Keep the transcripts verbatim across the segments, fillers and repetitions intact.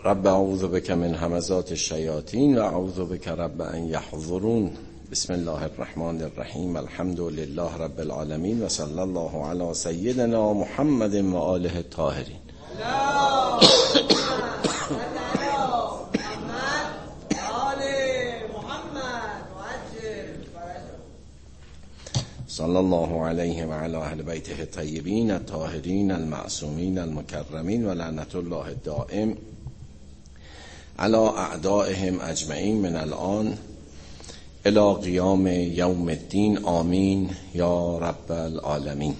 رب اعوذ بک من همزات الشیاطین و اعوذ بک رب ان یحضرون. بسم الله الرحمن الرحیم. الحمد لله رب العالمین و صلی الله علی سیدنا محمد و آله الطاهرین. صلی الله علیه و علی اهل بیته الطیبین الطاهرین المعصومین المکرمین و لعنت الله الدائم علی اعدائهم اجمعین من الان الی قیام یوم الدین. آمین یا رب العالمین.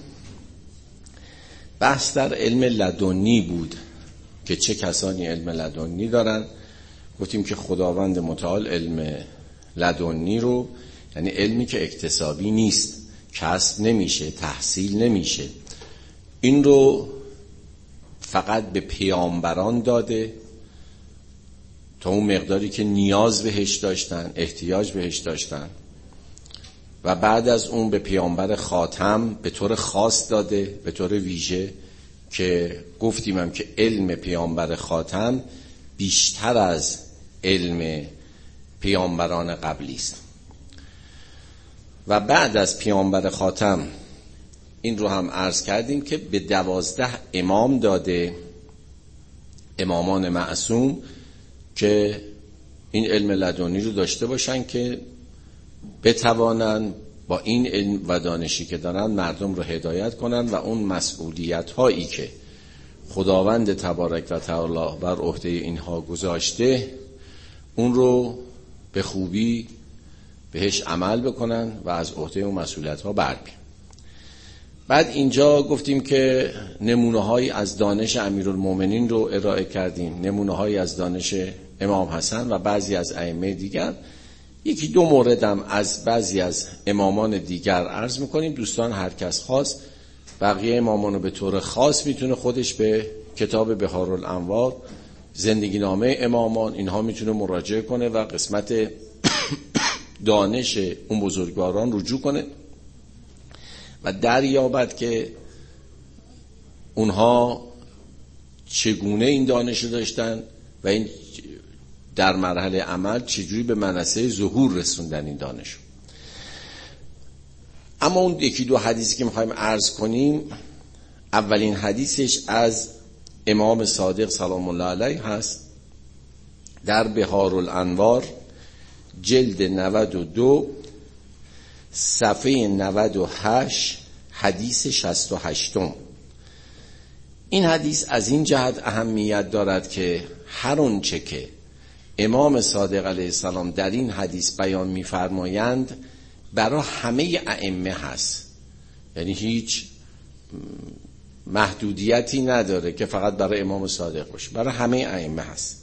بحث در علم لدنی بود که چه کسانی علم لدنی دارن. گفتیم که خداوند متعال علم لدنی رو، یعنی علمی که اکتسابی نیست، کسب نمیشه، تحصیل نمیشه، این رو فقط به پیامبران داده تا اون مقداری که نیاز بهش داشتن، احتیاج بهش داشتن، و بعد از اون به پیامبر خاتم به طور خاص داده، به طور ویژه، که گفتیم هم که علم پیامبر خاتم بیشتر از علم پیامبران قبلی است. و بعد از پیامبر خاتم این رو هم عرض کردیم که به دوازده امام داده، امامان معصوم، که این علم لدنی رو داشته باشن که بتوانن با این علم و دانشی که دارن مردم رو هدایت کنن و اون مسئولیت هایی که خداوند تبارک و تعالی بر عهده اینها گذاشته اون رو به خوبی بهش عمل بکنن و از عهده اون مسئولیت ها بر بیان. بعد اینجا گفتیم که نمونه هایی از دانش امیرالمومنین رو ارائه کردیم، نمونه هایی از دانش امام حسن و بعضی از ائمه دیگر. یکی دو موردم از بعضی از امامان دیگر عرض میکنیم. دوستان هر کس خواست بقیه امامان رو به طور خاص میتونه خودش به کتاب بهارالانوار، زندگی نامه امامان، اینها میتونه مراجعه کنه و قسمت دانش اون بزرگواران رجوع کنه و دریابد که اونها چگونه این دانش رو داشتن و این در مرحله عمل چجوری به منصه ظهور رسوندن این دانش. اما اون یکی دو حدیثی که میخوایم عرض کنیم، اولین حدیثش از امام صادق سلام الله علیه هست در بهارالانوار جلد نود و دو صفحه نود و هشت حدیث شصت و هشت. این حدیث از این جهت اهمیت دارد که هر اونچه که امام صادق علیه السلام در این حدیث بیان می‌فرمایند برای همه ائمه هست، یعنی هیچ محدودیتی نداره که فقط برای امام صادق باشه، برای همه ائمه هست.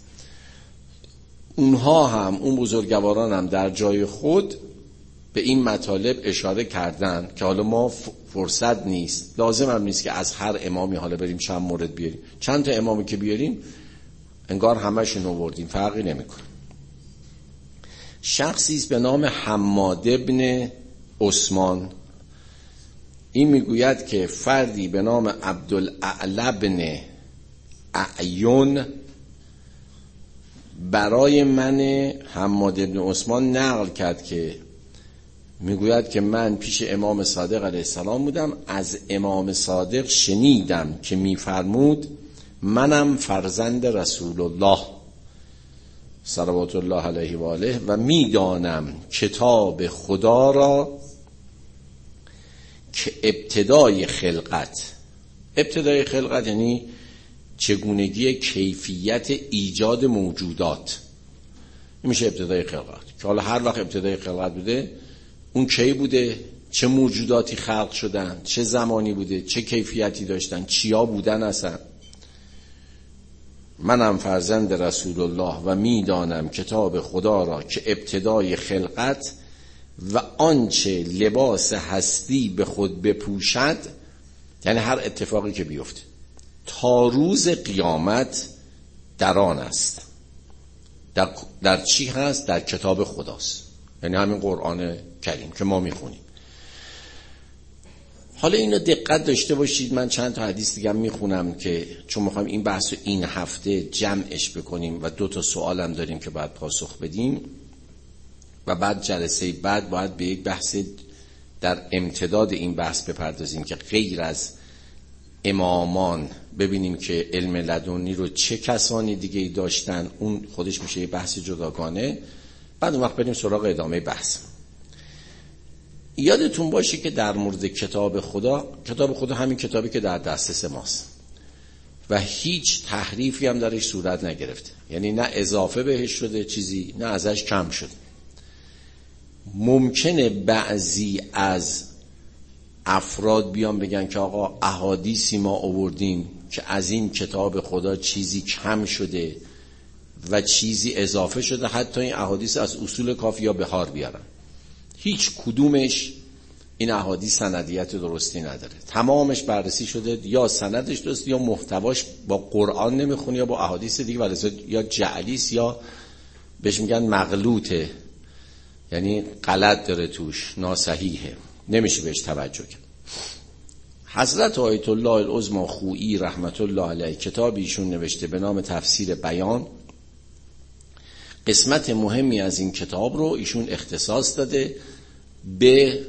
اونها هم، اون بزرگواران هم در جای خود به این مطالب اشاره کردن که حالا ما فرصت نیست، لازم هم نیست که از هر امامی حالا بریم چند مورد بیاریم. چند تا امامی که بیاریم انگار همشون آوردیم، فرقی نمیکنه. شخصی است به نام حماد ابن عثمان، این میگوید که فردی به نام عبدالاعلی ابن اعین برای من حماد ابن عثمان نقل کرد که میگوید که من پیش امام صادق علیه السلام بودم، از امام صادق شنیدم که میفرمود منم فرزند رسول الله صلوات الله علیه و آله و میدانم کتاب خدا را که ابتدای خلقت، ابتدای خلقت یعنی چگونگی کیفیت ایجاد موجودات، این میشه ابتدای خلقت. که حالا هر وقت ابتدای خلقت بوده اون کی بوده، چه موجوداتی خلق شدن، چه زمانی بوده، چه کیفیتی داشتن، چیا بودن اصلا. منم فرزند رسول الله و میدانم کتاب خدا را که ابتدای خلقت و آنچه لباس هستی به خود بپوشد، یعنی هر اتفاقی که بیفته تا روز قیامت در آن است. در, در چی هست؟ در کتاب خداست، یعنی همین قرآن کریم که ما میخونیم. حالا اینو دقت داشته باشید، من چند تا حدیث دیگه میخونم که چون میخوایم این بحث رو این هفته جمعش بکنیم و دو تا سوالم داریم که باید پاسخ بدیم و بعد جلسه بعد باید به یک بحث در امتداد این بحث بپردازیم که غیر از امامان ببینیم که علم لدنی رو چه کسانی دیگه ای داشتن، اون خودش میشه یه بحث جداگانه. بعد اون وقت بریم سراغ ادامه بحث. یادتون باشه که در مورد کتاب خدا، کتاب خدا همین کتابی که در دسترس ماست و هیچ تحریفی هم درش صورت نگرفته، یعنی نه اضافه بهش شده چیزی، نه ازش کم شده. ممکنه بعضی از افراد بیان بگن که آقا احادیثی ما آوردیم که از این کتاب خدا چیزی کم شده و چیزی اضافه شده، حتی این احادیث از اصول کافی یا بهار بیارن. هیچ کدومش این احادیث سندیت درستی نداره، تمامش بررسی شده، یا سندش درست یا محتواش با قرآن نمیخونه یا با احادیث دیگه، ولی یا جعلیس یا بهش میگن مغلوطه، یعنی غلط داره توش، ناصحیحه، نمیشه بهش توجه کرد. حضرت آیت الله العظمی خویی رحمت الله علیه کتابی ایشون نوشته به نام تفسیر بیان. قسمت مهمی از این کتاب رو ایشون اختصاص داده به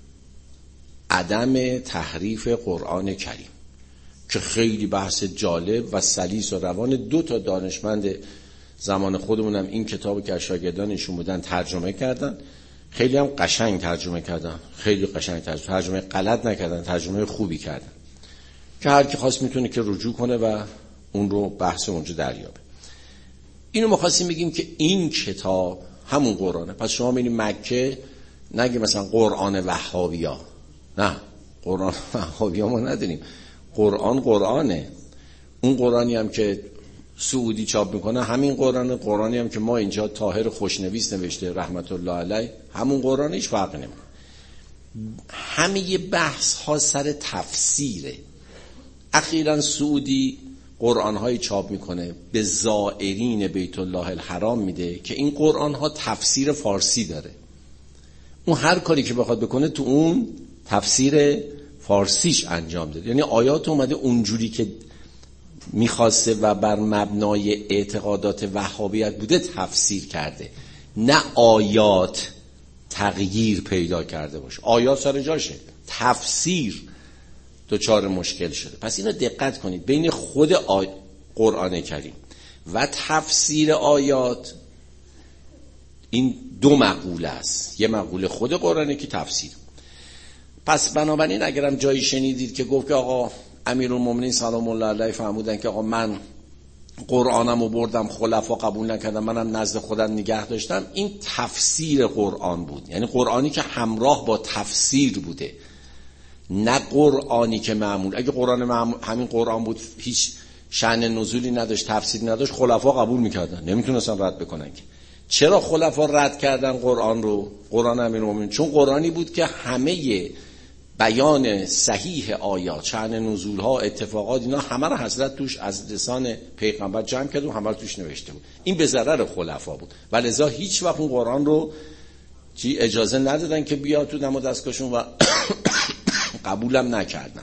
عدم تحریف قرآن کریم که خیلی بحث جالب و سلیس و روان. دو تا دانشمند زمان خودمونم این کتابو که شاگردانشون بودن ترجمه کردن، خیلی هم قشنگ ترجمه کردن، خیلی قشنگ ترجمه, ترجمه غلط نکردن، ترجمه خوبی کردن که هر کی خواست میتونه که رجوع کنه و اون رو بحث اونجا دریابه. اینو ما خواستیم بگیم که این کتاب همون قرآنه. پس شما میرین مکه نگی مثلا قرآن وهابیا، نه، قرآن وهابیا ما نداریم، قرآن قرآنه. اون قرآنی هم که سعودی چاپ میکنه همین قرآنه، قرآنی هم که ما اینجا طاهر خوشنویس نوشته رحمت الله علیه همون قرآنه، هیچ فرقی نمیکنه. همه بحث ها سر تفسیره. اخیراً سعودی قرآن های چاپ میکنه به زائرین بیت الله الحرام میده که این قرآن ها تفسیر فارسی داره. اون هر کاری که بخواد بکنه تو اون تفسیر فارسیش انجام داده، یعنی آیات اومده اونجوری که میخواسته و بر مبنای اعتقادات وهابیت بوده تفسیر کرده، نه آیات تغییر پیدا کرده باشه. آیات سر جاشه، تفسیر دوچار مشکل شده. پس اینو دقت کنید، بین خود آی... قرآن کریم و تفسیر آیات این دو مقوله است. یه مقوله خود قرآنه که تفسیر. پس بنابراین اگرم جایی شنیدید که گفت که آقا امیرالمومنین سلام الله علیه فرمودن که آقا من قرآنمو بردم خلفا قبول نکردم، منم نزد خودم نگه داشتم، این تفسیر قرآن بود، یعنی قرآنی که همراه با تفسیر بوده، نه قرآنی که معمول. اگه قرآن معمول همین قرآن بود هیچ شأن نزولی نداشت، تفسیری نداشت، خلفا قبول میکردن، نمیتونستن رد بکنن. که چرا خلفا رد کردن قرآن رو، قرآن امیرالمومنین؟ چون قرآنی بود که همه بیان صحیح آیات، شأن نزول ها، اتفاقات، اینا همه رو حضرت توش از لسان پیغمبر جمع کرد و همه رو توش نوشته بود. این به ضرر خلفا بود و لذا هیچ وقت اون قرآن رو چی اجازه ندادن که بیاد تو دم و دستگاهشون و قبولم نکردن.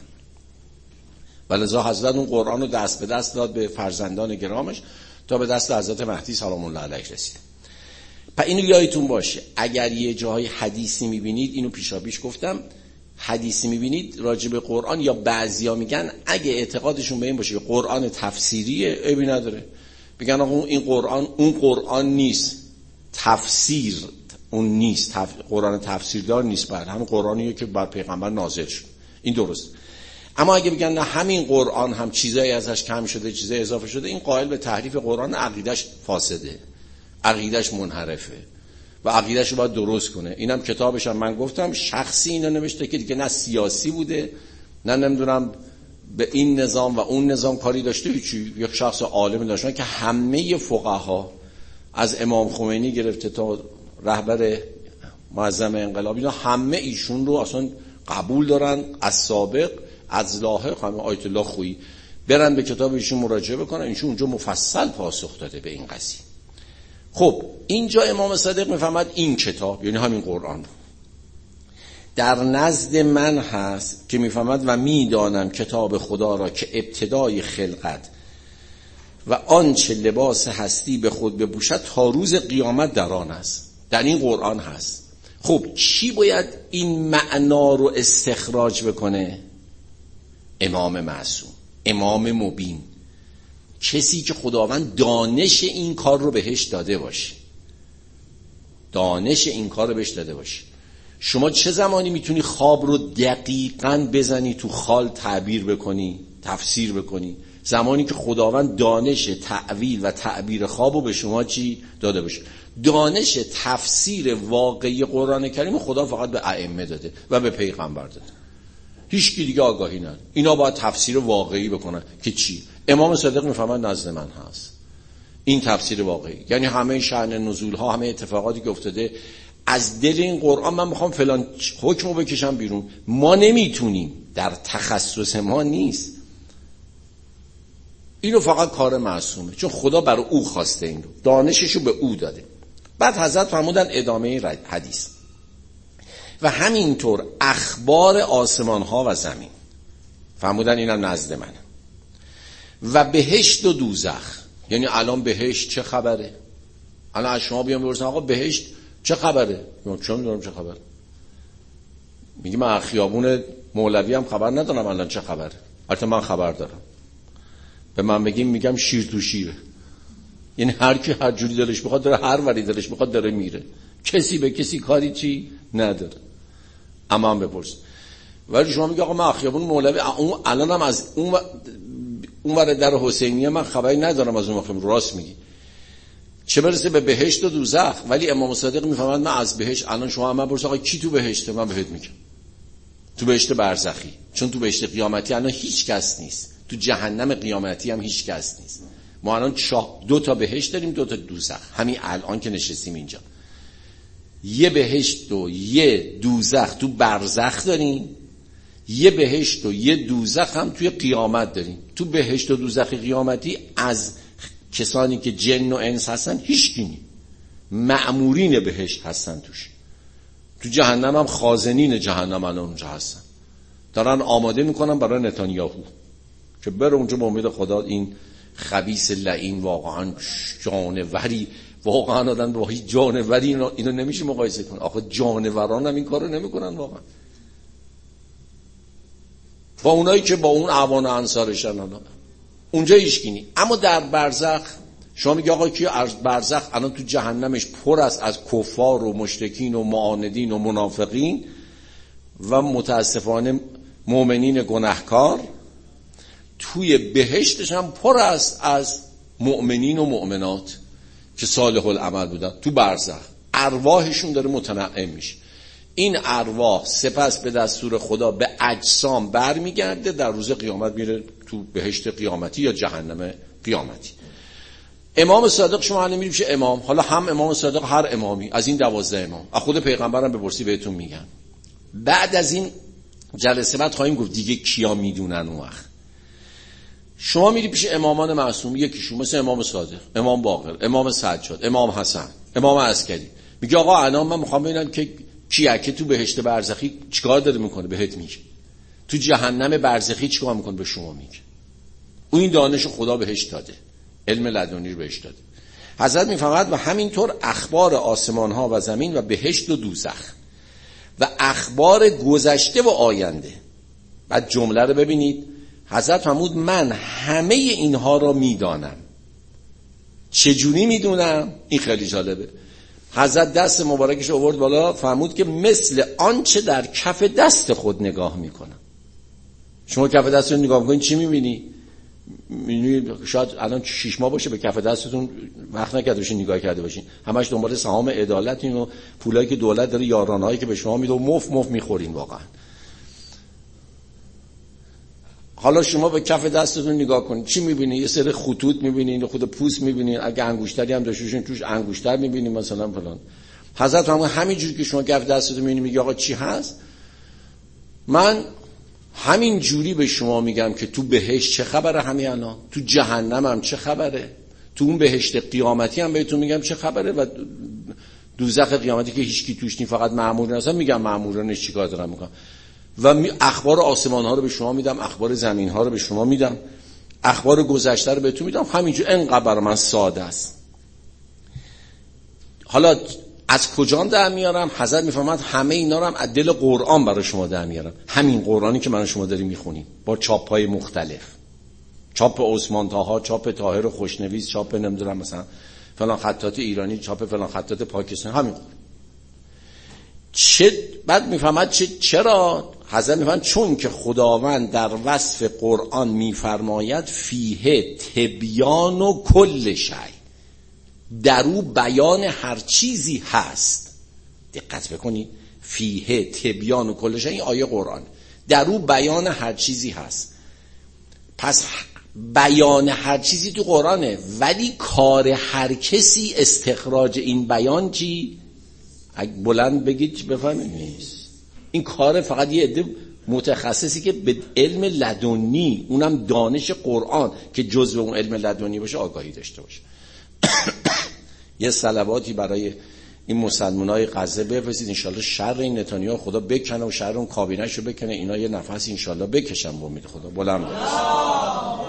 و لذا حضرت اون قرآن رو دست به دست داد به فرزندان گرامش تا به دست حضرت مهدی سلام الله علیه رسید. پس اینو یادتون باشه، اگر یه جای حدیثی میبینید، اینو پیشا پیش گفتم، حدیثی میبینید راجع به قرآن یا بعضیا میگن اگه اعتقادشون به این باشه قرآن تفسیریه، عیبی نداره، بگن آقا این قرآن اون قرآن نیست، تفسیر اون نیست، تف... قرآن تفسیردار نیست، بعد همون قرآنیه که بر پیغمبر نازل شد، این درست. اما اگه بگن نه همین قرآن هم چیزایی ازش کم شده، چیزایی اضافه شده، این قائل به تحریف قرآن، عقیدش فاسده، عقیدش منحرفه و عقیدش رو باید درست کنه. اینم کتابش هم من گفتم شخصی اینو نوشته که دیگه نه سیاسی بوده، نه نمیدونم به این نظام و اون نظام کاری داشته، هیچی، یک شخص عالم داشتن که همه فقها از امام خمینی گرفته تا رهبر معظم انقلاب، اینا همه ایشون رو اصلا قبول دارن، از سابق از لاحق، همه آیت الله خویی برن به کتاب ایشون مراجعه بکنن، ایشون اونجا مفصل پاسخ داده به این قضیه. خب اینجا امام صادق میفهمد این کتاب یعنی همین قرآن. در نزد من هست که میفهمد و میدانم کتاب خدا را که ابتدای خلقت و آنچه لباس هستی به خود بپوشد تا روز قیامت در آن است. در این قرآن هست. خب چی باید این معنا رو استخراج بکنه؟ امام معصوم، امام مبین، کسی که خداوند دانش این کار رو بهش داده باشه، دانش این کار رو بهش داده باشه. شما چه زمانی میتونی خواب رو دقیقاً بزنی تو خال تعبیر بکنی، تفسیر بکنی؟ زمانی که خداوند دانش تعویل و تعبیر خواب رو به شما چی داده باشه. دانش تفسیر واقعی قرآن کریم خدا فقط به ائمه داده و به پیغمبر داده، هیچ کی دیگه آگاهی نداره. اینا باید تفسیر واقعی بکنن که چی؟ امام صادق میفهمن نزد من هست این تفسیر واقعی، یعنی همه شأن نزول ها، همه اتفاقاتی که افتاده از دل این قرآن من میخوام فلان حکمو بکشم بیرون. ما نمیتونیم، در تخصص ما نیست، اینو فقط کار معصومه، چون خدا برای او خواسته، این رو دانششو به او داده. بعد حضرت فرمودن ادامه حدیث و همینطور اخبار آسمان ها و زمین، فرمودن اینم نزد منه، و بهشت و دوزخ. یعنی الان بهشت چه خبره؟ الان از شما بیام بپرسن آقا بهشت چه خبره؟ چون میدونم چه خبره. میگی من خیابون مولوی هم خبر ندارم الان چه خبره. البته من خبر دارم. به من بگیم میگم شیر تو شیره، یعنی هر کی هر جوری دلش بخواد داره، هر وری دلش بخواد داره میره، کسی به کسی کاری چی نداره. اما هم بپرس. ولی شما میگی آقا من خیابون مولوی اون الانم از اون اون ور در حسینیه من خبری ندارم از اون خیابون. راست میگی، چه برسه به بهشت و دوزخ. ولی امام صادق میفهمد من از بهشت، الان شما من بپرس آقا کی تو بهشته، من بهت میگم تو بهشت برزخی، چون تو بهشت قیامتی الان هیچ کس نیست، تو جهنم قیامتی هم هیچ کس نیست. ما الان دو تا بهشت داریم، دو تا دوزخ، همین الان که نشستیم اینجا. یه بهشت و یه دوزخ تو برزخ داریم، یه بهشت و یه دوزخ هم توی قیامت داریم. تو بهشت و دوزخ قیامتی از کسانی که جن و انس هستن هیچ کی نیست، مأمورین بهشت هستن توش. تو جهنم هم خازنین جهنم الان اونجا هستن، دارن آماده میکنن برای نتانیاهو که بره اونجا به امید خدا. این خبیث لعین واقعا جانوری، واقعا آدم با هیچ جانوری اینو, اینو نمیشه مقایسه کنه. آخه جانوران هم این کارو نمیکنن واقعا، با اونایی که با اون اعوان انصارشن اونجا هیچکی. اما در برزخ شما میگی آقا کی برزخ الان تو جهنمش پر است از کفار و مشرکین و معاندین و منافقین و متاسفانه مؤمنین گناهکار. توی بهشتش هم پر است از مؤمنین و مؤمنات که صالح العمل بودن. تو برزخ ارواحشون داره متنعم میشه. این ارواح سپس به دستور خدا به اجسام برمیگرده، در روز قیامت میره تو بهشت قیامتی یا جهنم قیامتی. امام صادق شما الان میشه امام، حالا هم امام صادق هر امامی از این دوازده امام، از خود پیغمبرم بپرسی بهتون میگن. بعد از این جلسه بعد خواهیم گفت دیگه کیا میدونن اون وقت. شما میری پیش امامان معصوم، یکیشون مثل امام صادق، امام باقر، امام سجاد، امام حسن، امام عسکری، میگه آقا الان من میخوام ببینم که کیه که تو بهشت برزخی چیکار داره میکنه، بهت میگه. تو جهنم برزخی چیکار میکنه، به شما میگه. اون این دانش خدا بهش داده، علم لدنی رو بهش داده. حضرت میفهمد و همینطور اخبار آسمان ها و زمین و بهشت و دوزخ و اخبار گذشته و آینده. بعد جمله رو ببینید، حضرت فرمود من همه اینها را میدانم. چجوری میدونم؟ این خیلی جالبه. حضرت دست مبارکش آورد بالا، فرمود که مثل آنچه در کف دست خود نگاه میکنم. شما کف دستتون نگاه میکنید چی میبینی؟ میبینید شاید الان شش ماه باشه به کف دستتون وقت نکرده باشین نگاه کرده باشین، همش دنبال سهام عدالت و پولایی که دولت داره، یارانهایی که به شما میده و مف مف میخورین واقعا. حالا شما به کف دستتون نگاه کنید چی میبینید؟ یه سری خطوط میبینید، خود پوست میبینید، اگه انگشتری هم داشتین توش انگشتر میبینید مثلا فلان. حضرت فرمود همینجوری که شما کف دستتون میبینید میگه آقا چی هست، من همین جوری به شما میگم که تو بهشت چه خبره همین الان، تو جهنم هم چه خبره، تو اون بهشت قیامتی هم بهتون میگم چه خبره و دوزخ قیامتی که هیچکی توش نی، فقط مأمورین هستن، میگم مأمورانش چیکار دارن میکنن. و می اخبار آسمان ها رو به شما میدم، اخبار زمین ها رو به شما میدم، اخبار گذشته رو بهتون میدم. همینجور انقدر برای من ساده است. حالا از کجا در میارم؟ حضرت میفهمد همه اینا رو هم از دل قرآن برای شما در میارم. همین قرآنی که من شما داریم میخونیم با چاپ‌های مختلف، چاپ عثمان طاها، چاپ طاهر خوشنویس، چاپ نمیدونم مثلا فلان خطاط ایرانی، چاپ فلان خطاط پاکستانی، همین. چه بعد میفهمد چه چرا حضرت میفهمد چون که خداوند در وصف قرآن میفرماید فیه تبیان و کل شی، در او بیان هر چیزی هست. دقت بکنید، فیه تبیان و کل شی، این آیه قرآن، در او بیان هر چیزی هست. پس بیان هر چیزی تو قرآنه، ولی کار هر کسی استخراج این بیان چی؟ اگه بلند بگید بفهمید نیست. این کار فقط یه عده متخصصی که به علم لدنی، اونم دانش قرآن که جزء اون علم لدنی باشه، آگاهی داشته باشه. یه صلواتی برای این مسلمانای غزه بفرستید، انشالله شر این نتانیاهو خدا بکنه و شر اون کابینه‌شو بکنه، اینا یه نفس انشالله بکشن به امید خدا. بلند بگید.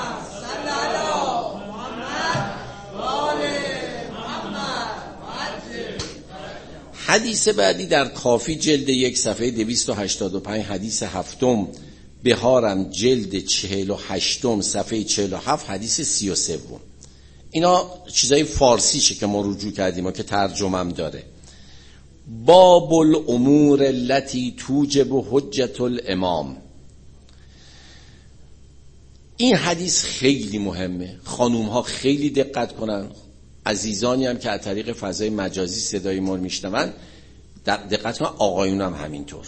حدیث بعدی در کافی جلد یک صفحه دویست و هشتاد و پنج، حدیث هفتم، بهارم جلد چهل و هشتم صفحه چهل و هفت، حدیث سی و سوم. اینا چیزای فارسیشه که ما رجوع کردیم و که ترجمه هم داره. باب الامور التي توجب حجت الامام. این حدیث خیلی مهمه، خانوم ها خیلی دقت کنن، عزیزانی هم که از طریق فضای مجازی صدای ما رو میشنون دقت کنن، آقایون هم همینطور.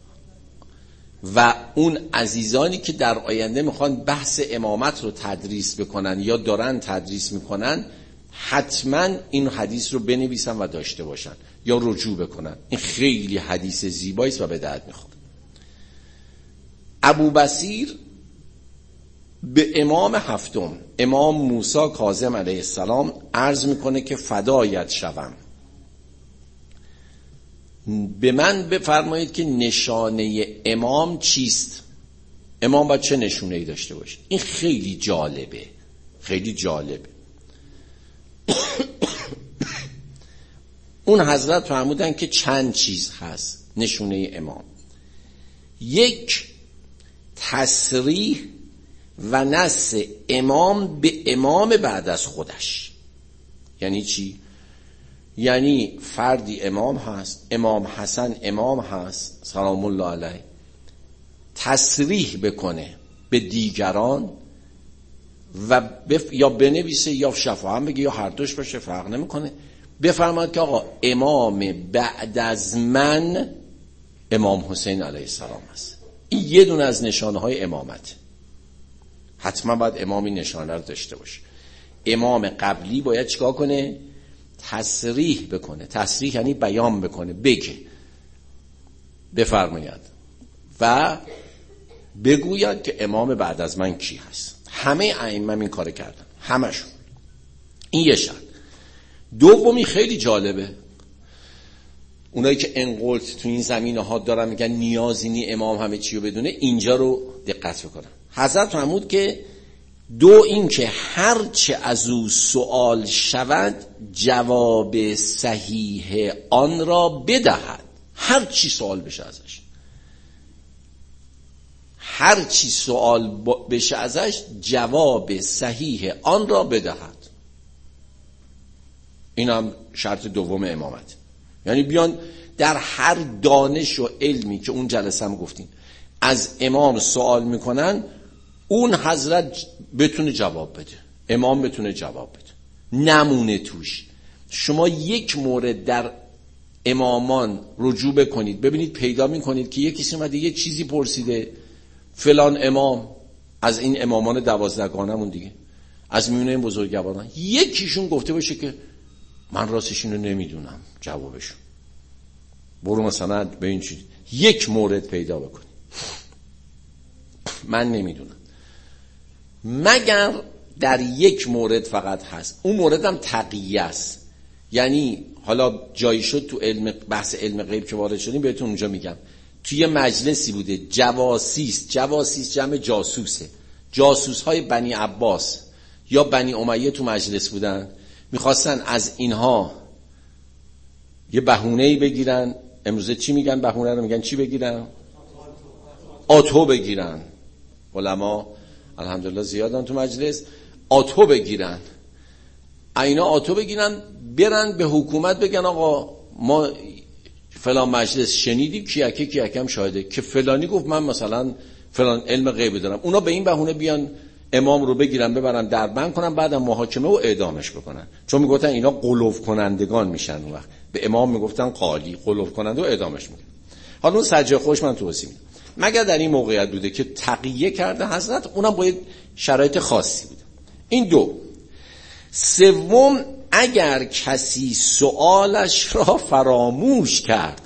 و اون عزیزانی که در آینده میخوان بحث امامت رو تدریس بکنن یا دارن تدریس میکنن، حتما این حدیث رو بنویسن و داشته باشن یا رجوع بکنن. این خیلی حدیث زیبایی است و به درد میخوره. ابو بصیر به امام هفتم، امام موسی کاظم علیه السلام، عرض میکنه که فدایت شوم، به من بفرمایید که نشانه امام چیست؟ امام باید چه نشونه‌ای داشته باشه؟ این خیلی جالبه، خیلی جالبه. اون حضرت فرمودن که چند چیز هست نشونه امام. یک، تصریح و نص امام به امام بعد از خودش. یعنی چی؟ یعنی فردی امام هست، امام حسن امام هست سلام الله علیه، تصریح بکنه به دیگران و بف... یا بنویسه یا شفاهه بگه یا هر دوش باشه، فرق نمیکنه، بفرماد که آقا امام بعد از من امام حسین علیه السلام است. این یه دونه از نشانه های امامت. حتما باید امامی نشانه رو داشته باشه. امام قبلی باید چیکار کنه؟ تصریح بکنه. تصریح یعنی بیان بکنه، بگه، بفرماید و بگوید که امام بعد از من کی هست. همه ائمه این کار کردن، همشون. این یه شرط. دومی خیلی جالبه، اونایی که انقلت تو این زمینه ها دارن میگن نیازی نی امام همه چی رو بدونه، اینجا رو دقت بکنن. حضرت فرمود که دو، این که هر چه از او سوال شود جواب صحیح آن را بدهد. هر چی سوال بشه ازش، هر چی سوال بشه ازش جواب صحیح آن را بدهد. این هم شرط دوم امامت. یعنی بیان در هر دانش و علمی که اون جلسه هم گفتیم از امام سوال میکنن، اون حضرت بتونه جواب بده، امام بتونه جواب بده، نمونه توش. شما یک مورد در امامان رجوع بکنید، ببینید پیدا میکنید که یک کسی اومده یه چیزی پرسیده، فلان امام از این امامان دوازدهگانمون دیگه، از میونه این بزرگواران، یکیشون گفته باشه که من راستش اینو نمیدونم جوابشون. برو مثلا به این چیز یک مورد پیدا بکنی من نمیدونم، مگر در یک مورد فقط هست، اون مورد هم تقیه است. یعنی حالا جایی شد تو علم بحث علم غیب که وارد شدیم بهتون اونجا میگم، توی مجلسی بوده جواسیس، جواسیس جمع جاسوسه، جاسوس های بنی عباس یا بنی امیه تو مجلس بودن، میخواستن از اینها یه بهونه‌ای بگیرن. امروزه چی میگن بهونه رو؟ میگن چی بگیرن؟ آتو بگیرن. علما الحمدلله زیادن تو مجلس، آتو بگیرن. اینا آتو بگیرن برن به حکومت بگن آقا ما فلان مجلس شنیدیم کیکه کیکم شاهده که فلانی گفت من مثلا فلان علم غیبی دارم. اونا به این بهونه بیان امام رو بگیرن ببرن در بند کنن، بعدم محاکمه و اعدامش بکنن، چون میگفتن اینا غلو کنندگان میشن. اون وقت به امام میگفتن قالی، غلو کننده و اعدامش میکنن. حالا اون سجه خوش من توضیح میدم. مگر در این موقعیت بوده که تقیه کرده حضرت، اونم باید شرایط خاصی بوده. این دو. سوم، اگر کسی سوالش را فراموش کرد،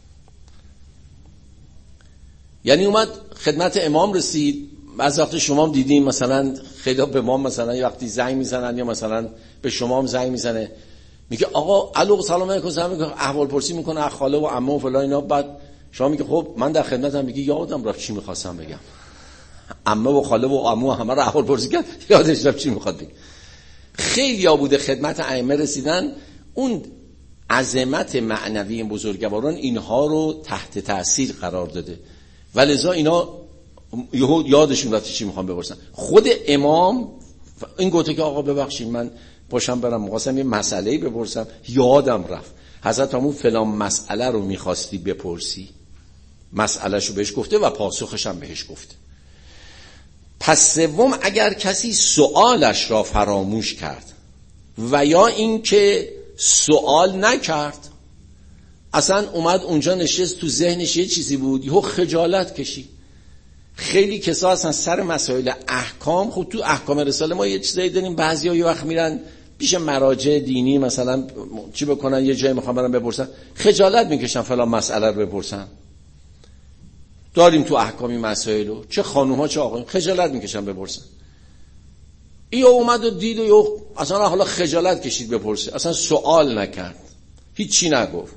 یعنی اومد خدمت امام رسید، بعضی وقت شما هم دیدیم مثلا خیلی به امام مثلا یه وقتی زنگ میزنن یا مثلا به شما هم زنگ میزنه میگه آقا الو سلام علیکم، سلام علیکم، احوال پرسی میکنه از خاله و عمه و فلان اینا. بعد شما میگه خب من در خدمتم، میگه یادم رفت چی میخواستم بگم. عمه و خاله و عمو همه رو احوال پرسی کرد، یادش رفت چی میخواد بگه. خیلی ها بوده خدمت ائمه رسیدن، اون عظمت معنوی این بزرگواران اینها رو تحت تاثیر قرار داده، ولذا اینا یادشون رفت چی میخوام بپرسن. خود امام این گفته که آقا ببخشید من باشم برم می‌خواستم یه مسئله‌ای بپرسم یادم رفت. حضرت همون فلان مسئله رو می‌خواستی بپرسی، مسئله‌شو بهش گفته و پاسخش هم بهش گفته. پس سوم، اگر کسی سوالش را فراموش کرد و یا این که سوال نکرد، اصلا اومد اونجا نشست تو ذهنش یه چیزی بود، یهو خجالت کشید. خیلی کسا هستن سر مسائل احکام، خب تو احکام رساله ما یه چیزایی داریم، بعضیا یه وقت میرن پیش مراجع دینی مثلا چی بکنن، یه جایی میخوام برن بپرسن، خجالت میکشن فلان مسئله رو بپرسن. داریم تو احکامی مسائلو، چه خانوما چه آقایون خجالت میکشن بپرسن. ایو اومد و دید و یو اصلا حالا خجالت کشید بپرسه، اصلا سوال نکرد، هیچی نگفت.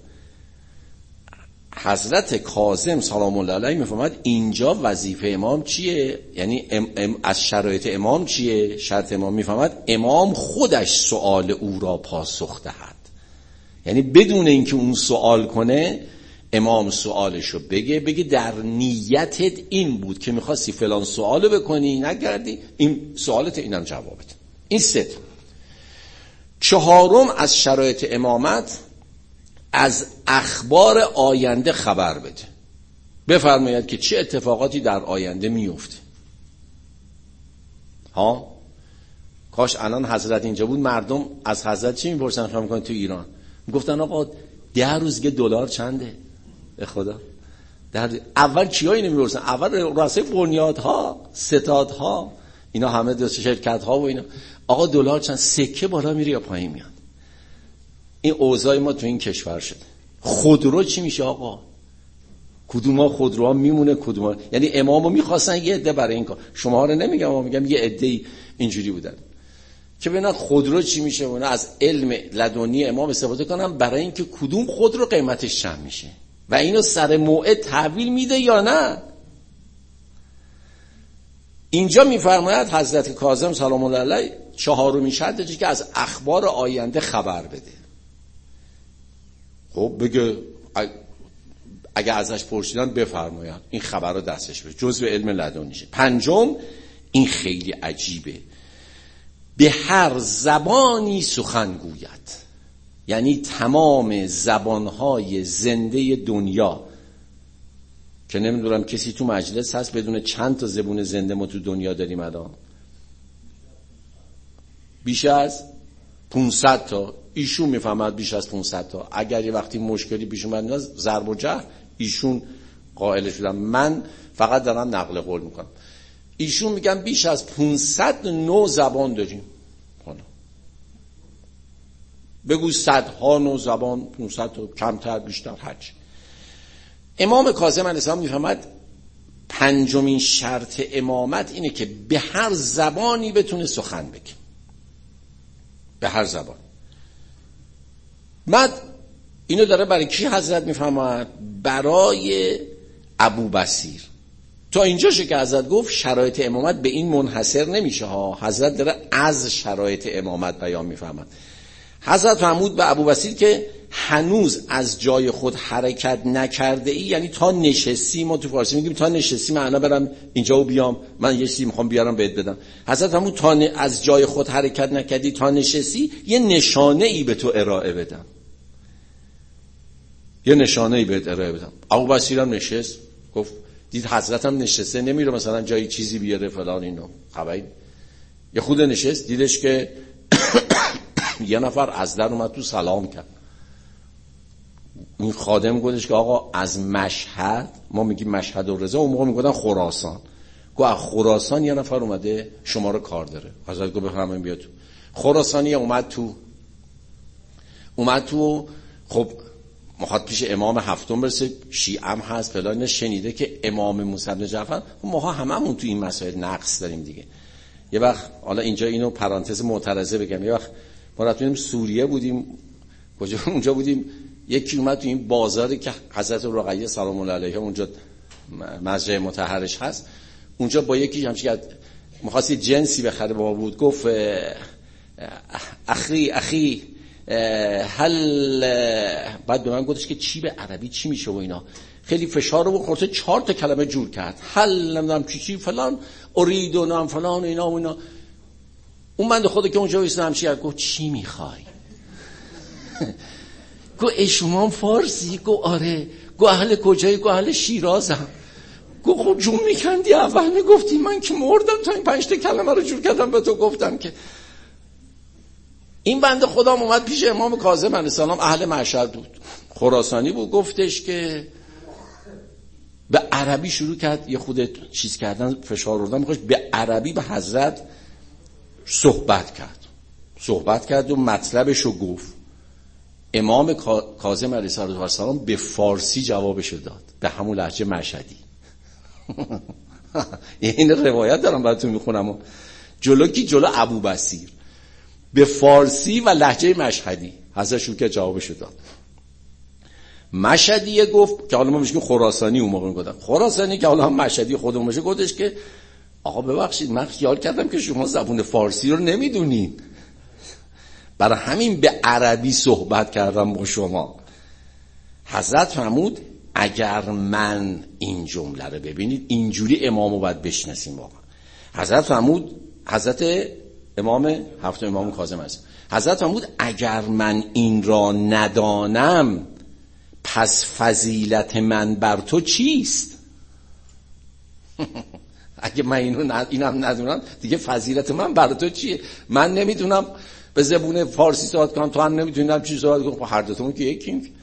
حضرت کاظم سلام الله علیه میفرماد اینجا وظیفه امام چیه؟ یعنی ام ام از شرایط امام چیه؟ شرط امام میفرماد امام خودش سوال او را پاسخ دهد. یعنی بدون اینکه اون سوال کنه امام سوالشو بگه، بگه در نیتت این بود که میخواستی فلان سوالو بکنی نکردی، این سوالت اینم جوابت. این سه. چهارم از شرایط امامت از اخبار آینده خبر بده، بفرماید که چه اتفاقاتی در آینده میفته. ها کاش الان حضرت اینجا بود، مردم از حضرت چی میپرسن شما میکنن تو ایران؟ میگفتن آقا ده روزگه دلار چنده؟ به خدا در اول کیا اینو میپرسن؟ اول رؤسای بنیادها، ستادها، اینا همه دو شرکت ها و اینا، آقا دلار چند؟ سکه بالا میره یا پایین میاد؟ این اوضاع ما تو این کشور شده. خودرو چی میشه آقا؟ کدوما خودروها میمونه کدوما، یعنی امامو میخواستن یه عده برای این کار، شما رو نمیگم، اما میگم یه عده اینجوری بودن که ببینن خودرو چی میشه، اونا از علم لدنی امام استفاده کنن برای اینکه کدوم خودرو قیمتش چند میشه و اینو سر موعد تحویل میده یا نه. اینجا میفرماید حضرت کاظم سلام الله علیه چهارمین شرطش که از اخبار آینده خبر بده. خب بگه اگه ازش پرسیدن بفرماید این خبر رو دستش بده، جزء علم لدنیشه. پنجم، این خیلی عجیبه، به هر زبانی سخن گوید. یعنی تمام زبانهای زنده دنیا که نمیدونم کسی تو مجلس هست بدون چند تا زبون زنده ما تو دنیا داریم الان، بیش از پانصد تا. ایشون میفهمد بیش از پانصد تا. اگر یه وقتی مشکلی پیش اومد ضرب و جرح ایشون قائل شدن، من فقط دارم نقل قول میکنم. ایشون میگن بیش از پانصد نوع زبان داریم. بگو صدها نوع زبان، پانصد تا، کمتر بیشتر هرچی. امام کاظم علیه السلام میفهمد پنجمین شرط امامت اینه که به هر زبانی بتونه سخن بگه، به هر زبان. بعد اینو داره برای کی حضرت میفهمد؟ برای ابوبصیر. تا اینجاشه که حضرت گفت شرایط امامت به این منحصر نمیشه ها. حضرت داره از شرایط امامت بیان میفهمد. حضرت فرمود به ابوبصیر که هنوز از جای خود حرکت نکرده ای، یعنی تا نشستی، ما تو فارسی میگیم تا نشستی، من برم اینجا و بیام، من یه چیزی میخوام بیارم بهت بدم. حضرت فرمود تا از جای خود حرکت نکردی، تا نشستی، یه نشانه ای به تو ارائه بدم، یه نشانه ای بهت ارائه بدم. ابوبصیر هم نشست، گفت دید حضرت هم نشسته، نمیره مثلا جایی چیزی بیاره فلان اینو خبری. یه خود نشست، دیدش که یه نفر از در اومد تو سلام کرد. این خادم گفتش که آقا از مشهد، ما میگیم مشهد و رضا، اون موقع میگفتن خراسان، گفت از خراسان یه نفر اومده شما رو کار داره. حضرت گفت بفرمایید بیا تو. خراسانی اومد تو اومد تو خب میخواد پیش امام هفتم برسه، شیعه هم هست فلان، شنیده که امام موسی بن جعفر، ما هممون تو این مسائل نقص داریم دیگه. یه وقت حالا اینجا اینو پرانتز معترضه بگم، یه وقت ما رفتیم سوریه بودیم، کجا اونجا بودیم، یکی اومد تو این بازاری که حضرت رقیه سلام الله علیها اونجا مسجد مطهرش هست، اونجا با یکی همش می‌خواست جنسی بخره با بود، گفت اخی اخی هل، بعد به من گفتش که چی به عربی چی میشه و اینا، خیلی فشار رو خورده، چهار تا کلمه جور کرد، هل نمیدونم چی چی فلان اريد و نام فلان و اینا و اینا. اون بنده خدا که اونجا وایساد همش کرد، گفت چی میخوای؟ گفت ای شما فارسی؟ گفت آره. گفت اهل کجایی؟ گفت اهل شیرازم. گفت خب جون میکندی اول میگفتی، من که مردم تا این پنج تا کلمه رو جور کردم به تو گفتم که. این بنده خدا اومد پیش امام کاظم علیه السلام، اهل مشهد بود، خراسانی بود، گفتش که به عربی شروع کرد یه خود چیز کردن، فشار آوردن، میخواست به عربی به حضرت صحبت کرد صحبت کرد و مطلبشو گفت. امام کاظم علیه السلام به فارسی جوابشو داد، به همون لهجه مشهدی. این روایت دارم براتون میخونم، جلو کی؟ جلو ابوبصیر، به فارسی و لهجه مشهدی حضرت شروع کرد جوابشو داد. مشهدی گفت که حالا ما میگیم خراسانی، اون موقع میگفتن خراسانی که حالا هم مشهدی خودمون باشه، گفتش که آقا ببخشید من خیال کردم که شما زبون فارسی رو نمیدونین، برای همین به عربی صحبت کردم با شما. حضرت فرمود اگر من این جمله رو ببینید، اینجوری امامو باید بشناسیم واقعا. حضرت فرمود، حضرت امام هفتم امام کاظم است، حضرت فرمود اگر من این را ندانم پس فضیلت من بر تو چیست؟ اگه من اینو ند... اینم ندونم دیگه فضیلت من بر تو چیه؟ من نمیدونم به زبون فارسی صحبت کنم، تو هم نمیدونم چی صحبت کنم، هر دو تامون که یکیم.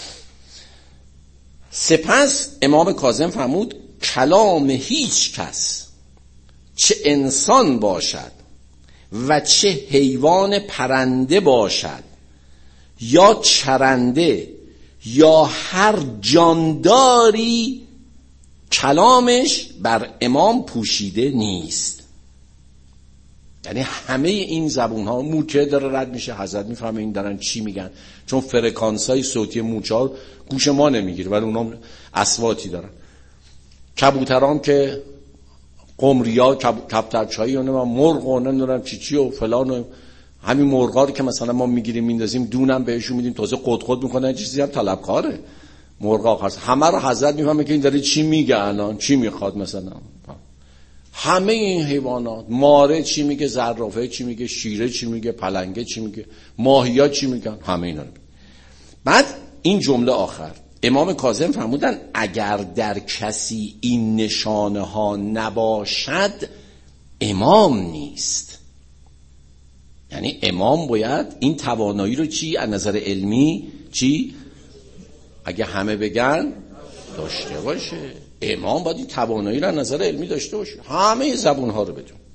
سپس امام کاظم فرمود کلام هیچ کس، چه انسان باشد و چه حیوان پرنده باشد یا چرنده یا هر جانداری، کلامش بر امام پوشیده نیست. یعنی همه این زبون ها موچه داره رد میشه، حضرت میفهمه این دارن چی میگن، چون فرکانس های صوتی موچه ها گوش ما نمیگیره ولی اونا اصواتی دارن. کبوتران که قمریا، کبوترچایی و مرغ و نمیدونم چی چی و فلان و همین مرغا رو که مثلا ما میگیریم میندازیم دونم بهشون میدیم، تازه قد قد میکنن، چیزی هم طلبکاره مرغ آخر. همه رو حضرت میفهمه که این داره چی میگه، الان چی میخواد. مثلا همه این حیوانات، ماره چی میگه، زرافه چی میگه، شیره چی میگه، پلنگه چی میگه، ماهیا چی میگن، همه اینا رو. بعد این جمله آخر امام کاظم فرمودن اگر در کسی این نشانه ها نباشد امام نیست. یعنی امام باید این توانایی رو چی از نظر علمی چی اگه همه بگن داشته باشه. امام باید این توانایی رو از نظر علمی داشته باشه، همه زبون ها رو بدون.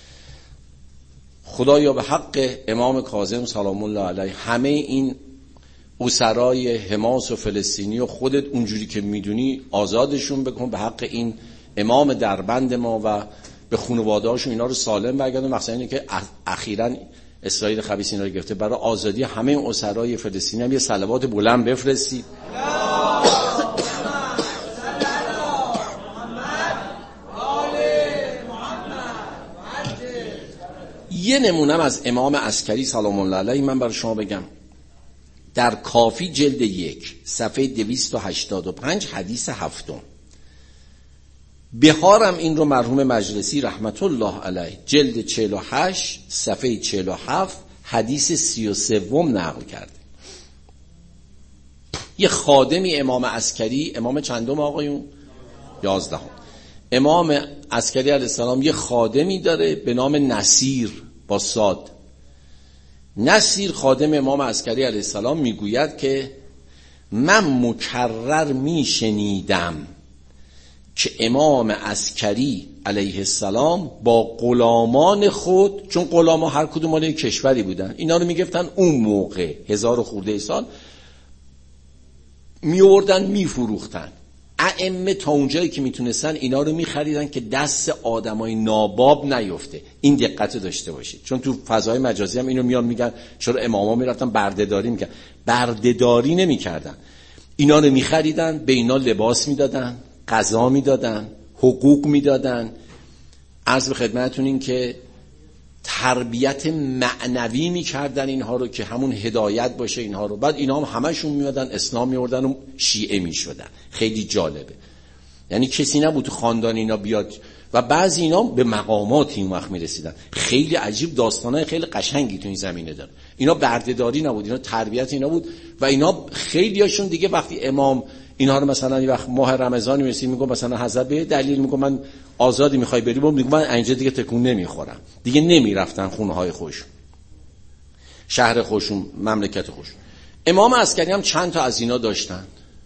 خدایا به حق امام کاظم سلام الله علیه همه این اسرای حماس و فلسطینی و خودت اونجوری که میدونی آزادشون بکن، به حق این امام دربند ما و به خانواده‌هاشون اینا رو سالم برگردون. مثلا اینه که اخیراً اسرائیل خبیث اینا رو گرفته، برای آزادی همه اسرای فلسطینی هم یه صلوات بلند بفرستید. یه نمونم از امام عسکری سلام الله علیه من برای شما بگم. در کافی جلد یک صفحه دویست و هشتاد و پنج حدیث هفتم. بهارم این رو مرحوم مجلسی رحمت الله علیه جلد چهل و هشت صفحه چهل و هفت حدیث سی و سوم نقل کرده. یه خادمی امام عسکری، امام چندم آقایون؟ یازدهم. امام عسکری علیه السلام یه خادمی داره به نام نصیر با صاد. نصیر خادم امام عسکری علیه السلام میگوید که من مکرر میشنیدم که امام عسکری علیه السلام با غلامان خود، چون غلاما هر کدوم مال کشوری بودن، اینا رو میگفتن اون موقع هزار خورده سال میوردن میفروختن. ائمه تا اونجایی که میتونستن اینا رو میخریدن که دست آدمای ناباب نیفته. این دقت داشته باشید، چون تو فضای مجازی هم اینو میان میگن چرا اماما میرفتن بردهداری میکردن. بردهداری نمیکردن، اینا رو میخریدن، به اینا لباس میدادن، غذا میدادن، حقوق میدادن. عرض به خدمتتون این که تربیت معنوی میکردن اینها رو که همون هدایت باشه اینها رو. بعد اینا هم همشون میادن اسلام میوردن و شیعه میشدن. خیلی جالبه، یعنی کسی نبود تو خاندان اینا بیاد و بعضی اینا به مقاماتی اون وقت میرسیدن. خیلی عجیب داستانای خیلی قشنگی تو این زمینه داره. اینا بردهداری نبود، اینا تربیت اینا بود و اینا خیلیاشون دیگه وقتی امام اینا رو مثلا یه وقت ماه رمضان میرسید میگم مثلا حضرت به دلیل میگم من آزادی میخوای بری، میگم من اینجا دیگه تکون نمیخورم، دیگه نمیرفتن خونه های خودشون، شهر خودشون، مملکت خودشون. امام عسکری هم چند تا از اینا داشتن.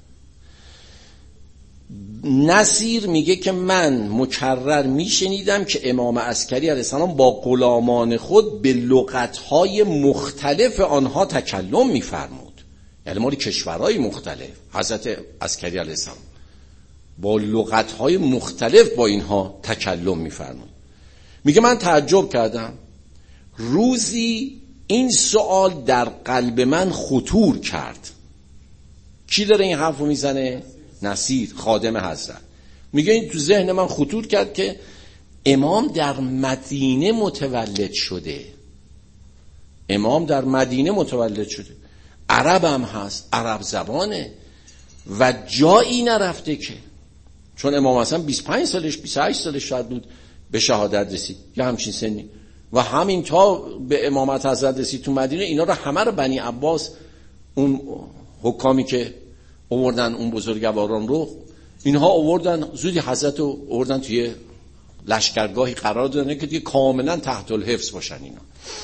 نصیر میگه که من مکرر میشنیدم که امام عسکری علیه السلام با غلامان خود به لغت‌های مختلف آنها تکلم میفرمود. یعنی مالی کشورهای مختلف حضرت عسکری علیه السلام با لغت‌های مختلف با اینها تکلم میفرمود. میگه من تعجب کردم، روزی این سوال در قلب من خطور کرد. کی داره این حرفو میزنه؟ نصیر خادم حضرت. میگه این تو ذهن من خطور کرد که امام در مدینه متولد شده، امام در مدینه متولد شده، عرب هم هست، عرب زبانه و جایی نرفته که، چون امام اصلا بیست و پنج سالش بیست و هشت سالش شاید بود به شهادت رسید یا همچین سنی و همین تا به امامت حضرت رسید تو مدینه. اینا رو همه رو بنی عباس، اون حکامی که آوردن اون بزرگواران رو، اینها آوردن زودی حضرت رو آوردن توی لشکرگاهی قرار دادن که دیگه کاملا تحت الحفظ باشن اینا.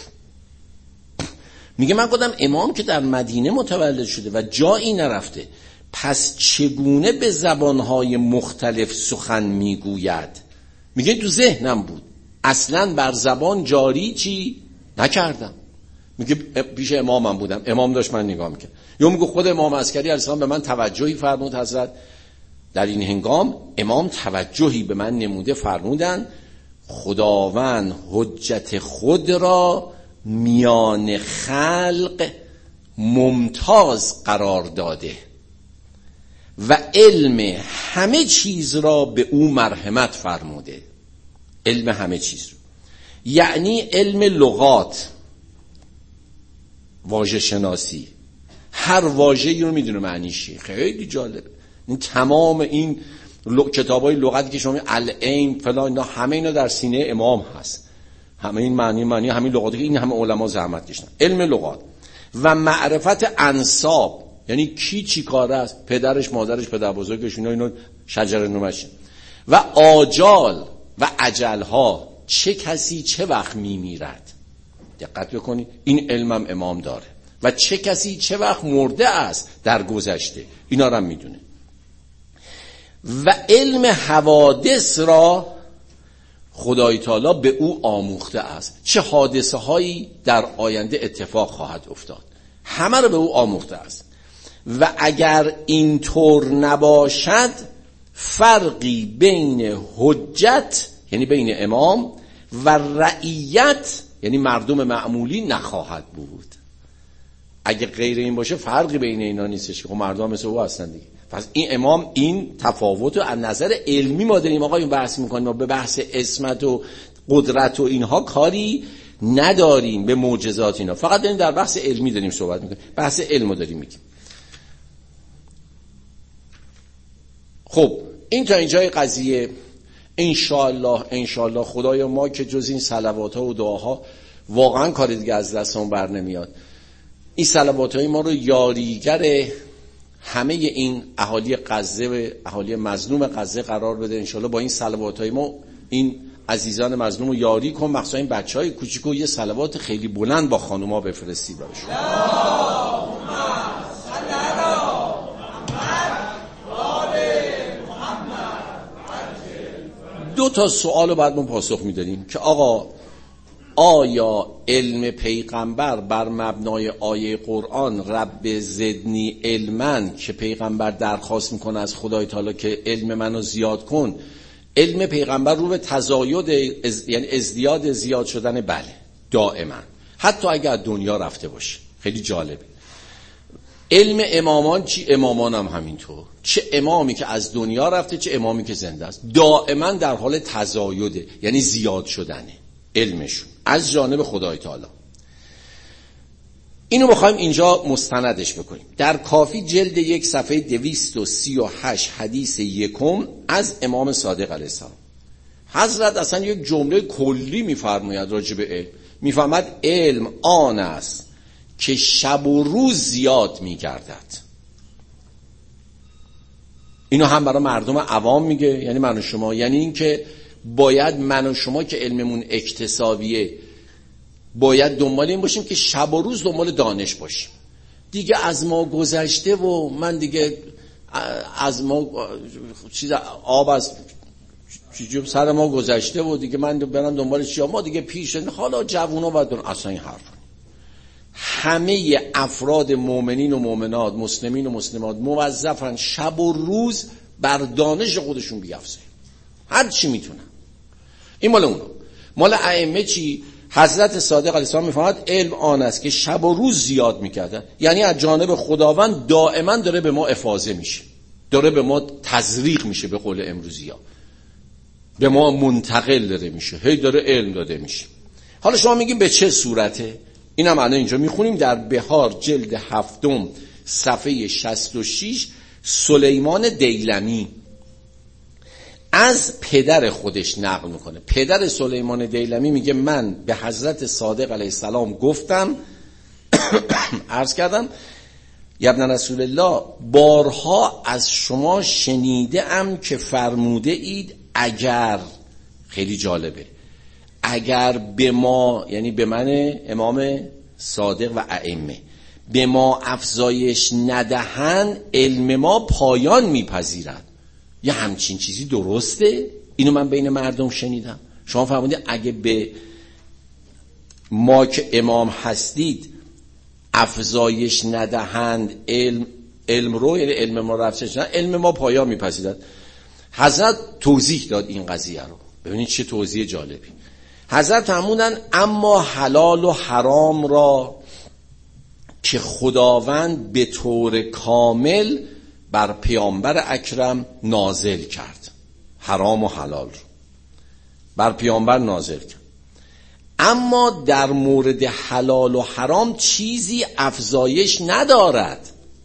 میگه من گفتم امام که در مدینه متولد شده و جایی نرفته، پس چگونه به زبانهای مختلف سخن میگوید؟ میگه تو ذهنم بود، اصلا بر زبان جاری چی نکردم. میگه پیش امامم بودم، امام داشت من نگاه میکرد. یا میگه خود امام عسکری علیه السلام به من توجهی فرمود حضرت در این هنگام، امام توجهی به من نموده فرمودن خداوند حجت خود را میان خلق ممتاز قرار داده و علم همه چیز را به او مرحمت فرموده. علم همه چیز رو یعنی علم لغات، واژه شناسی، هر واژه‌ای رو میدونه معنیش چیه. خیلی جالب. این تمام این کتابای لغتی که شما العین فلان اینا همه اینا در سینه امام هست. همه این معنی معنی همین لغاتی که این همه علما زحمت کشیدن. علم لغات و معرفت انساب، یعنی کی چی کاره است، پدرش، مادرش، پدر بزرگش، اینا اینا شجره نمشه. و آجال و اجلها، چه کسی چه وقت میمیرد. دقت بکنید، این علمم امام داره. و چه کسی چه وقت مرده است در گذشته، اینا رو هم میدونه. و علم حوادث را خدای تعالی به او آموخته است، چه حادثه هایی در آینده اتفاق خواهد افتاد، همه رو به او آموخته است. و اگر اینطور نباشد، فرقی بین حجت یعنی بین امام و رعیت یعنی مردم معمولی نخواهد بود. اگه غیر این باشه فرقی بین اینا نیستش که خب مردم مثل او هستن دیگه. پس این امام این تفاوت رو از نظر علمی ما داریم آقا این بحث میکنیم، ما به بحث عصمت و قدرت و اینها کاری نداریم، به معجزات اینا، فقط داریم در بحث علمی داریم صحبت میکنیم، بحث علمو داریم میگیم. خب این تا اینجای قضیه. انشاءالله انشاءالله خدایا ما که جز این صلوات ها و دعاها واقعا کار دیگه از دستمون بر نمیاد، این صلوات های ما رو یاریگر همه این اهالی غزه و اهالی مظلوم غزه قرار بده. انشاءالله با این صلوات های ما این عزیزان مظلوم رو یاری کن، مخصوصا این بچهای کوچیکو یه صلوات خیلی بلند با خانوما بفرستی براشون. دو تا سوالو بعد ما پاسخ میدادیم که آقا آیا علم پیغمبر بر مبنای آیه قرآن رب زدنی علما که پیغمبر درخواست میکنه از خدای تعالی که علم منو زیاد کن، علم پیغمبر رو به تزاید از... یعنی ازدیاد زیاد شدن؟ بله دائما، حتی اگر دنیا رفته باشه. خیلی جالبه. علم امامان چی؟ امامان هم همینطور، چه امامی که از دنیا رفته چه امامی که زنده است، دائما در حال تزایده، یعنی زیاد شدنه علمشون از جانب خدای تعالی. اینو میخوایم اینجا مستندش بکنیم. در کافی جلد یک صفحه دویست و سی و هشت حدیث یکم از امام صادق علیه السلام. حضرت اصلا یک جمله کلی میفرماید راجع به علم. میفرماید علم آن است که شب و روز زیاد میگردد. اینو هم برای مردم عوام میگه، یعنی من و شما، یعنی این که باید من و شما که علممون اکتسابیه باید دنبال این باشیم که شب و روز دنبال دانش باشیم. دیگه از ما گذشته و من دیگه از ما چیز آب از چیزی سر ما گذشته و دیگه من برم دنبال چیا، ما دیگه پیش حالا جوونا باید دون. اصلا این حرف همه افراد مؤمنین و مؤمنات، مسلمین و مسلمات موظفن شب و روز بر دانش خودشون بیافزایند هر چی میتونن. این مال اونو. مال ائمه چی؟ حضرت صادق علیه السلام میفرماید علم آن است که شب و روز زیاد میکرده، یعنی از جانب خداوند دائما داره به ما افاضه میشه، داره به ما تزریق میشه، به قول امروزیا به ما منتقل داره میشه، هی داره علم داده میشه. حالا شما میگیم به چه صورته؟ اینم الان اینجا میخونیم در بهار جلد هفتم صفحه شصت و شش. سلیمان دیلمی از پدر خودش نقل میکنه. پدر سلیمان دیلمی میگه من به حضرت صادق علیه السلام گفتم عرض کردم یا ابن رسول الله بارها از شما شنیده ام که فرموده اید اگر، خیلی جالبه، اگر به ما، یعنی به من امام صادق و ائمه، به ما افزایش ندهن علم ما پایان میپذیرد. یه همچین چیزی درسته؟ اینو من بین مردم شنیدم. شما فرمودید اگه به ما که امام هستید افزایش ندهند علم علم رو، یعنی علم ما رو افزایش ندهند علم ما پایان میپذیرد. حضرت توضیح داد این قضیه رو. ببینید چه توضیح جالبی. حضرت فرمودن اما حلال و حرام را که خداوند به طور کامل بر پیامبر اکرم نازل کرد، حرام و حلال رو بر پیامبر نازل کرد، اما در مورد حلال و حرام چیزی افزایش ندارد.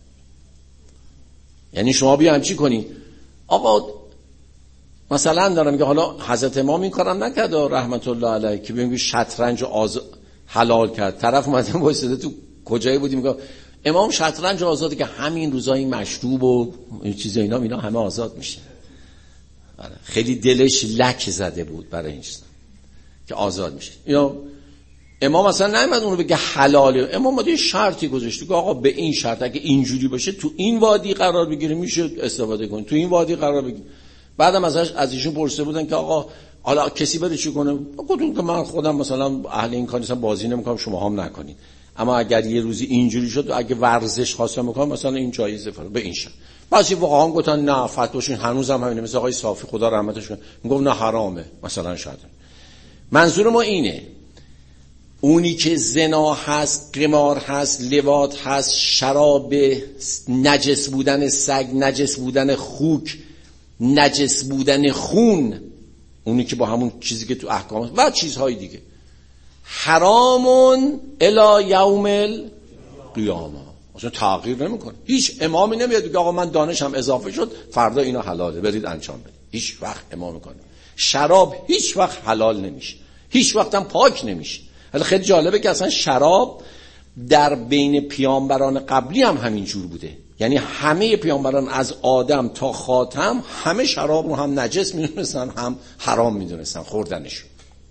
یعنی شما بیا هم چی کنی؟ آقا مثلا دارم که حالا حضرت امام این کارم نکرد رحمت الله علیه که بگیم شطرنج آز... حلال کرد. طرف اومده وایساده تو کجایی بودیم میگه امام شطرنج آزاده که همین روزا این مشروب و این چیزا اینا اینا همه آزاد میشه. خیلی دلش لک زده بود برای این چیزا که آزاد میشه. اینا امام اصلا نمیاد اون رو بگه حلاله. امام اومد یه شرطی گذاشته که آقا به این شرط اگه اینجوری باشه تو این وادی قرار بگیره میشه استفاده کنی، تو این وادی قرار بگیره. بعدم ازش از ایشون پرسیده بودن که آقا حالا کسی بره چی کنه؟ گفتم که من خودم مثلا اهل این کار نیستم، بازی نمیکنم، شما هم نکنید، اما اگر یه روزی اینجوری شد اگه ورزش خواستم بکنم مثلا این جایزه فرض به این شد. بعضی فقها هم گفتن نه فتواشون هنوزم همینه، مثل آقای صافی خدا رحمتش کنه میگفت نه حرامه مثلا. شاید منظور ما اینه اونی که زنا هست، قمار هست، لواط هست، شراب، نجس بودن سگ، نجس بودن خوک، نجس بودن خون، اونی که با همون چیزی که تو احکام و چیزهای دیگه، حرامون الی یوم القیامه، اصلا تغییر نمیکنه. هیچ امامی نمیاد بگه آقا من دانشم اضافه شد فردا اینا حلاله برید انجام بدید. هیچ وقت امام میکنه. شراب هیچ وقت حلال نمیشه، هیچ وقت هم پاک نمیشه. حالا خیلی جالبه که اصلا شراب در بین پیامبران قبلی هم همین جور بوده، یعنی همه پیامبران از آدم تا خاتم همه شراب رو هم نجس میدونستن هم حرام میدونستن خوردنشون.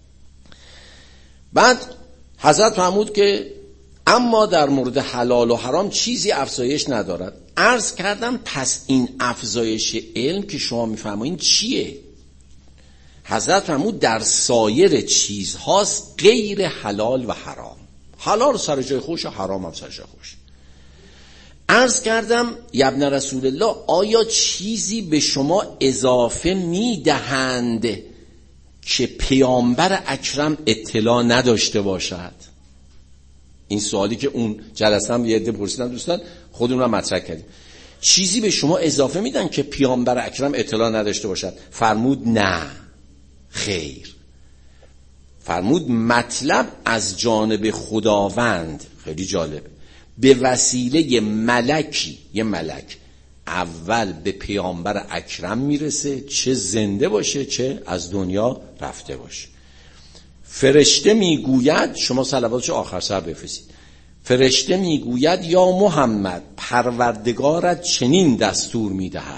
بعد حضرت فرمود که اما در مورد حلال و حرام چیزی افزایش ندارد. عرض کردم پس این افزایش علم که شما میفرمایین چیه؟ حضرت فرمود در سایر چیزهاست غیر حلال و حرام. حلال سر جای خوش و حرام هم سر جای خوش. عرض کردم یا ابن رسول الله آیا چیزی به شما اضافه میدهند که پیامبر اکرم اطلاع نداشته باشد؟ این سوالی که اون جلسه هم یه عده پرسیدن دوستان، خودمون رو مطرح کردیم. چیزی به شما اضافه میدن که پیامبر اکرم اطلاع نداشته باشد؟ فرمود نه، خیر. فرمود مطلب از جانب خداوند، خیلی جالبه، به وسیله ملکی، یه ملک اول به پیامبر اکرم میرسه، چه زنده باشه چه از دنیا رفته باشه. فرشته میگوید، شما صلواتش آخر سر بفرستید، فرشته میگوید یا محمد پروردگارت چنین دستور میدهد.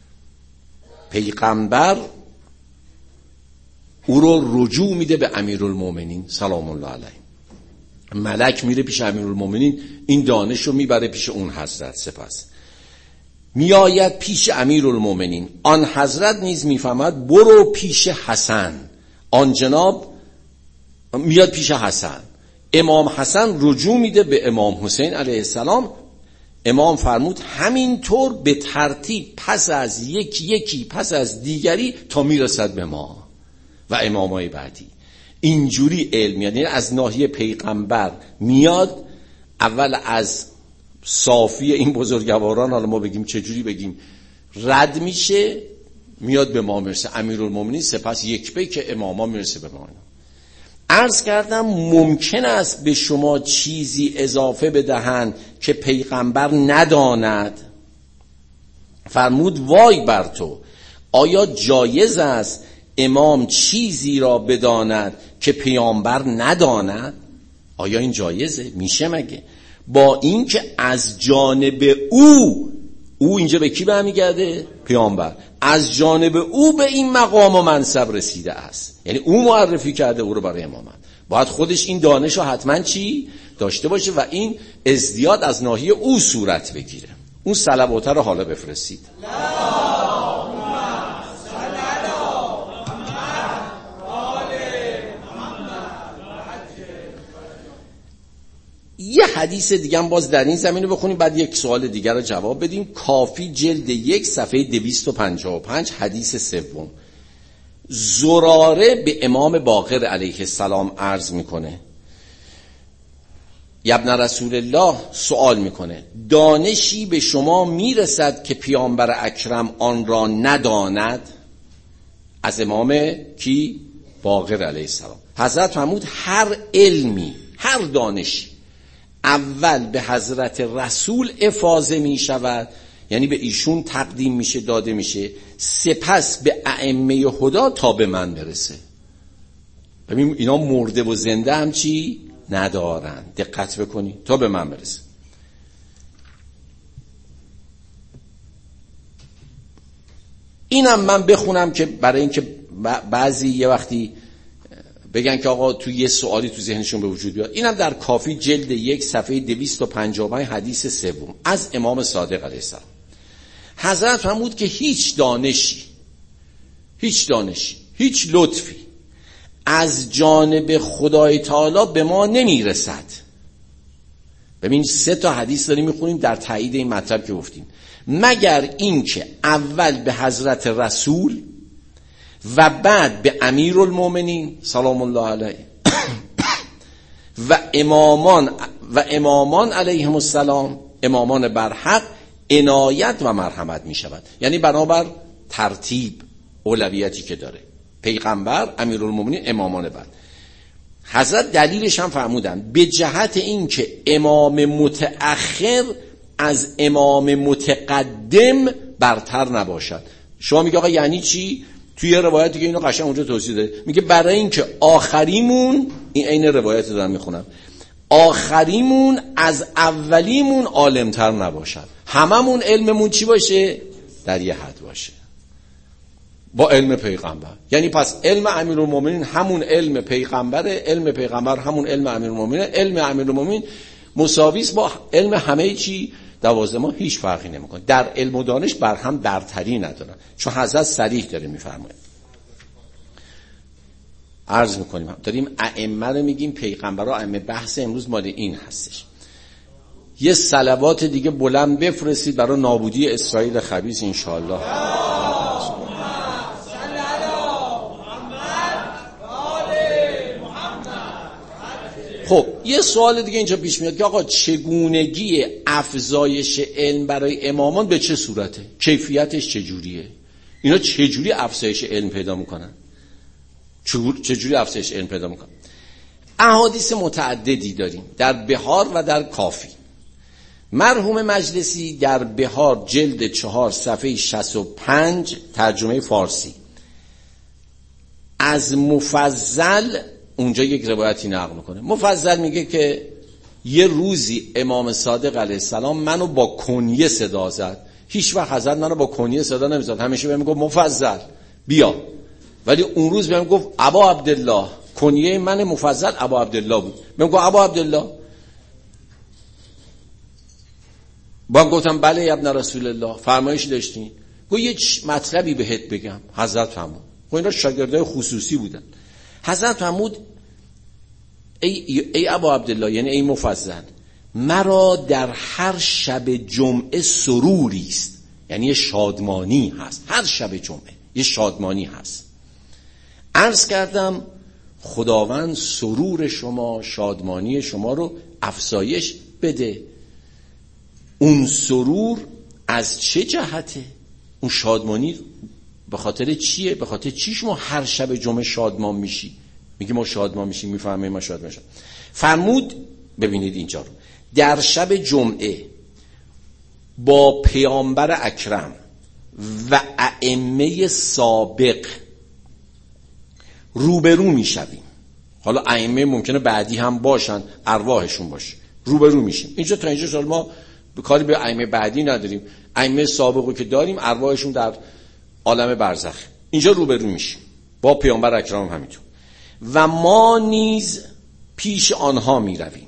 پیغمبر او رو رجوع میده به امیرالمومنین سلام الله علیه. ملک میره پیش امیرالمومنین، این دانش رو میبره پیش اون حضرت، سپس میآید پیش امیرالمومنین، آن حضرت نیز میفهمد برو پیش حسن. آن جناب میاد پیش حسن، امام حسن رجوع میده به امام حسین علیه السلام. امام فرمود همینطور به ترتیب پس از یکی یکی پس از دیگری تا میرسد به ما و امامای بعدی. اینجوری علم، یعنی از ناحیه پیغمبر میاد، اول از صافی این بزرگواران، حالا ما بگیم چجوری بگیم، رد میشه میاد به ما میرسه امیرالمومنین، سپس یک پی که اماما میرسه به ما. عرض کردم ممکن است به شما چیزی اضافه بدهند که پیغمبر نداند؟ فرمود وای بر تو، آیا جایز است امام چیزی را بداند که پیامبر نداند؟ آیا این جایزه؟ میشه مگه؟ با این که از جانب او، او اینجا به کی برمیگرده؟ پیامبر، از جانب او به این مقام و منصب رسیده است، یعنی او معرفی کرده او رو برای امامت، باید خودش این دانش رو حتما چی داشته باشه و این ازدیاد از ناحیه او صورت بگیره. اون صلوات رو حالا بفرستید. یه حدیث دیگه هم باز در این زمینه بخونیم، بعد یک سوال دیگر رو جواب بدیم. کافی جلد یک صفحه دویست و پنجاه و پنج حدیث سوم. زراره به امام باقر علیه السلام عرض میکنه، ابن رسول الله سوال میکنه دانشی به شما میرسد که پیامبر اکرم آن را نداند؟ از امام کی؟ باقر علیه السلام. حضرت فرمود هر علمی، هر دانشی اول به حضرت رسول افاضه می شود، یعنی به ایشون تقدیم میشه، داده میشه، سپس به ائمه هدا تا به من برسه. ببین اینا مرده و زنده هم چی ندارن، دقت بکنی، تا به من برسه. اینم من بخونم که برای اینکه بعضی یه وقتی بگن که آقا تو یه سوالی تو ذهنشون به وجود بیاد. اینم در کافی جلد یک صفحه دویست و پنجاه و پنج حدیث سوم از امام صادق علیه السلام. حضرت فرمود که هیچ دانشی هیچ دانشی هیچ لطفی از جانب خدای تعالی به ما نمیرسد. ببین سه تا حدیث داریم میخونیم در تایید این مطلب که گفتیم، مگر این که اول به حضرت رسول و بعد به امیرالمومنین سلام الله علیه و امامان و امامان علیهم السلام، امامان برحق، عنایت و مرحمت می شود. یعنی بنابر ترتیب اولویتی که داره پیغمبر، امیرالمومنین، امامان بعد. حضرت دلیلش هم فرمودن به جهت این که امام متأخر از امام متقدم برتر نباشد. شما میگه آقا یعنی چی؟ توی یه روایت دیگه اینو قشنگ اونجا توضیح داده، میگه برای این که آخریمون، این عین روایت دارم میخونم، آخریمون از اولیمون عالمتر نباشد. هممون علممون چی باشه؟ در یه حد باشه با علم پیغمبر. یعنی پس علم امیرالمومنین همون علم پیغمبره، علم پیغمبر همون علم امیرالمومنین، علم امیرالمومنین مساویس با علم همه چی دوازده ما، هیچ فرقی نمیکنه. در علم و دانش بر هم برتری ندارن، چون حضرت صریح داره میفرماید. عرض میکنیم داریم ائمه رو میگیم پیغمبرها ائمه، بحث امروز مال این هستش. یه صلوات دیگه بلند بفرستید برای نابودی اسرائیل خبیث انشاءالله. خب یه سوال دیگه اینجا پیش میاد که آقا چگونگی افزایش علم برای امامان به چه صورته؟ کیفیتش چجوریه؟ اینا چجوری افزایش علم پیدا میکنن؟ چجوری افزایش علم پیدا میکنن؟ احادیث متعددی داریم در بهار و در کافی. مرحوم مجلسی در بهار جلد چهار صفحه شصت و پنج ترجمه فارسی از مفضل اونجا یک روایتی نقل میکنه. مفضل میگه که یه روزی امام صادق علیه السلام منو با کنیه صدا زد. هیچ وقت حضرت منو با کنیه صدا نمیزد، همیشه بهم میگفت مفضل بیا. ولی اون روز بهم گفت ابا عبدالله. کنیه من مفضل ابا عبدالله بود. بهم گفت ابا عبدالله. با گفتم بله ابن رسول الله، فرمایش داشتین؟ گفت یه مطلبی بهت بگم. حضرت فرمود. خب اینا شاگردای خصوصی بودن. حضرت فرمود ای, ای ابا عبدالله، یعنی ای مفضل، مرا در هر شب جمعه سروری است، یعنی یه شادمانی هست. هر شب جمعه یه شادمانی هست. عرض کردم خداوند سرور شما، شادمانی شما رو افزایش بده. اون سرور از چه جهته؟ اون شادمانی به خاطر چیه؟ به خاطر چی شما هر شب جمعه شادمان میشی؟ میگه ما شادمان میشیم، میفهمه ما شادمان میشیم. فرمود ببینید اینجا رو، در شب جمعه با پیامبر اکرم و ائمه سابق روبرو میشویم. حالا ائمه ممکنه بعدی هم باشن، ارواحشون باشه، روبرو میشیم. اینجا تا اینجا شما ما کاری به ائمه بعدی نداریم، ائمه سابقو که داریم ارواحشون در عالم برزخ. اینجا روبرو میشیم با پیامبر اکرم همینطور. و ما نیز پیش آنها میرویم،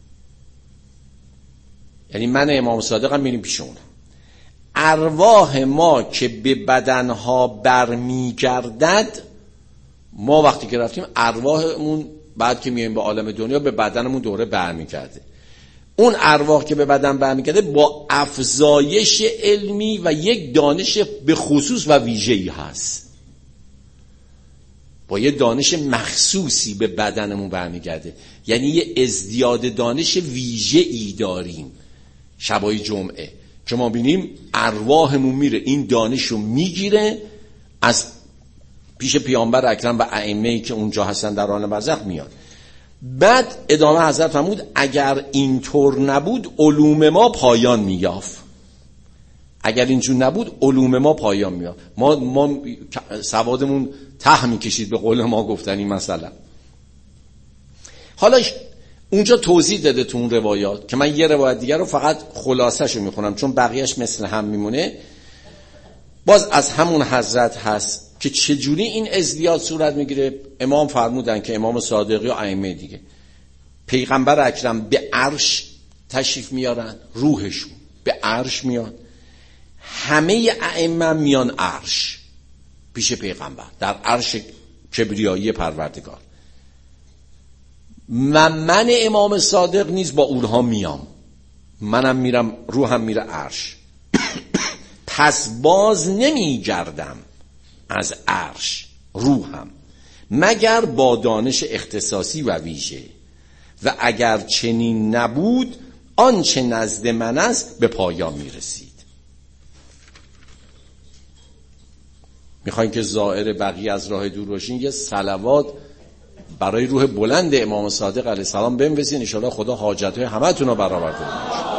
یعنی من امام صادق هم میریم پیش اونها. ارواح ما که به بدنها برمیگردد، ما وقتی که رفتیم ارواحمون بعد که میایم به عالم دنیا به بدنمون دوره برمیگرده. اون ارواح که به بدن برمیگرده با افزایش علمی و یک دانش به خصوص و ویژه‌ای هست، با یه دانش مخصوصی به بدنمون برمیگرده. یعنی یه ازدیاد دانش ویژه‌ای داریم شبای جمعه که ما بینیم ارواحمون میره این دانش رو میگیره، از پیش پیامبر اکرم و ائمه‌ای که اونجا هستن در عالم برزخ میاد. بعد ادامه حضرت فرمود اگر اینطور نبود علوم ما پایان میافت. اگر اینجور نبود علوم ما پایان میافت. ما ما سوادمون ته میکشید به قول ما گفتنی مثلا. حالا اونجا توضیح داده تو اون روایات که من یه روایت دیگر رو فقط خلاصه‌شو میخونم چون بقیهش مثل هم میمونه. باز از همون حضرت هست که چجوری این ازدیاد صورت میگیره. امام فرمودن که امام صادقی و ائمه دیگه، پیغمبر اکرم به عرش تشریف میارن، روحشون به عرش میاد، همه ائمه میان عرش پیش پیغمبر در عرش کبریایی پروردگار. و من امام صادق نیز با اونها میام، منم میرم، روحم میره عرش. پس باز نمیگردم از عرش روحم مگر با دانش اختصاصی و ویژه. و اگر چنین نبود آنچه نزد من است به پایان میرسید. میخواین که زائر بقیه از راه دور باشین، یه صلوات برای روح بلند امام صادق علیه السلام بنویسین، ان شاءالله خدا حاجت‌های همتون رو برآورده کنه.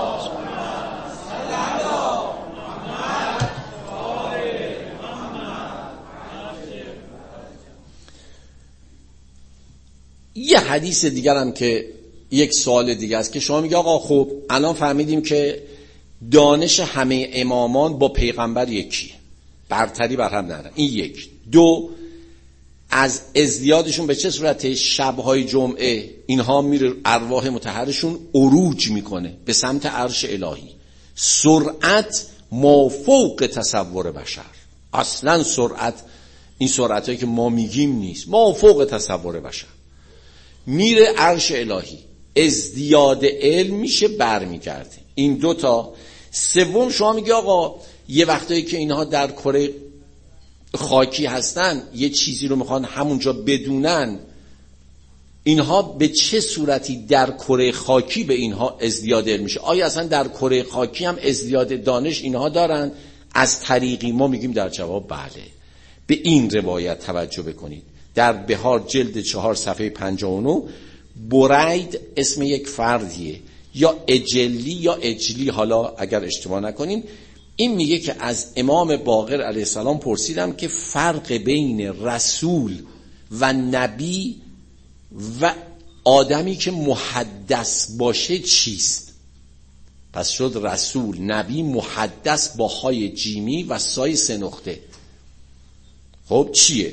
یه حدیث دیگر هم که یک سوال دیگه است که شما میگه آقا خب الان فهمیدیم که دانش همه امامان با پیغمبر یکیه، برتری بر هم ندارن. این یک. دو، از ازدیادشون به چه صورت؟ شبهای جمعه اینها میره ارواح مطهرشون عروج میکنه به سمت عرش الهی. سرعت مافوق تصور بشر. اصلا سرعت، این سرعتایی که ما میگیم نیست، مافوق تصور بشر. میره عرش الهی، ازدیاد علم میشه، برمیگرده. این دوتا. سوم، شما میگه آقا یه وقتایی که اینها در کره خاکی هستن یه چیزی رو میخوان همونجا بدونن، اینها به چه صورتی در کره خاکی به اینها ازدیاد علم میشه؟ آیا اصلا در کره خاکی هم ازدیاد دانش اینها دارن؟ از طریقی ما میگیم در جواب بله. به این روایت توجه بکنید، در بهار جلد چهار صفحه پنجاه و نه، برید اسم یک فردیه، یا اجلی یا اجلی، حالا اگر اشتباه نکنیم. این میگه که از امام باقر علیه السلام پرسیدم که فرق بین رسول و نبی و آدمی که محدث باشه چیست؟ پس شد رسول، نبی، محدث با های جیمی و سای سه نقطه. خب چیه؟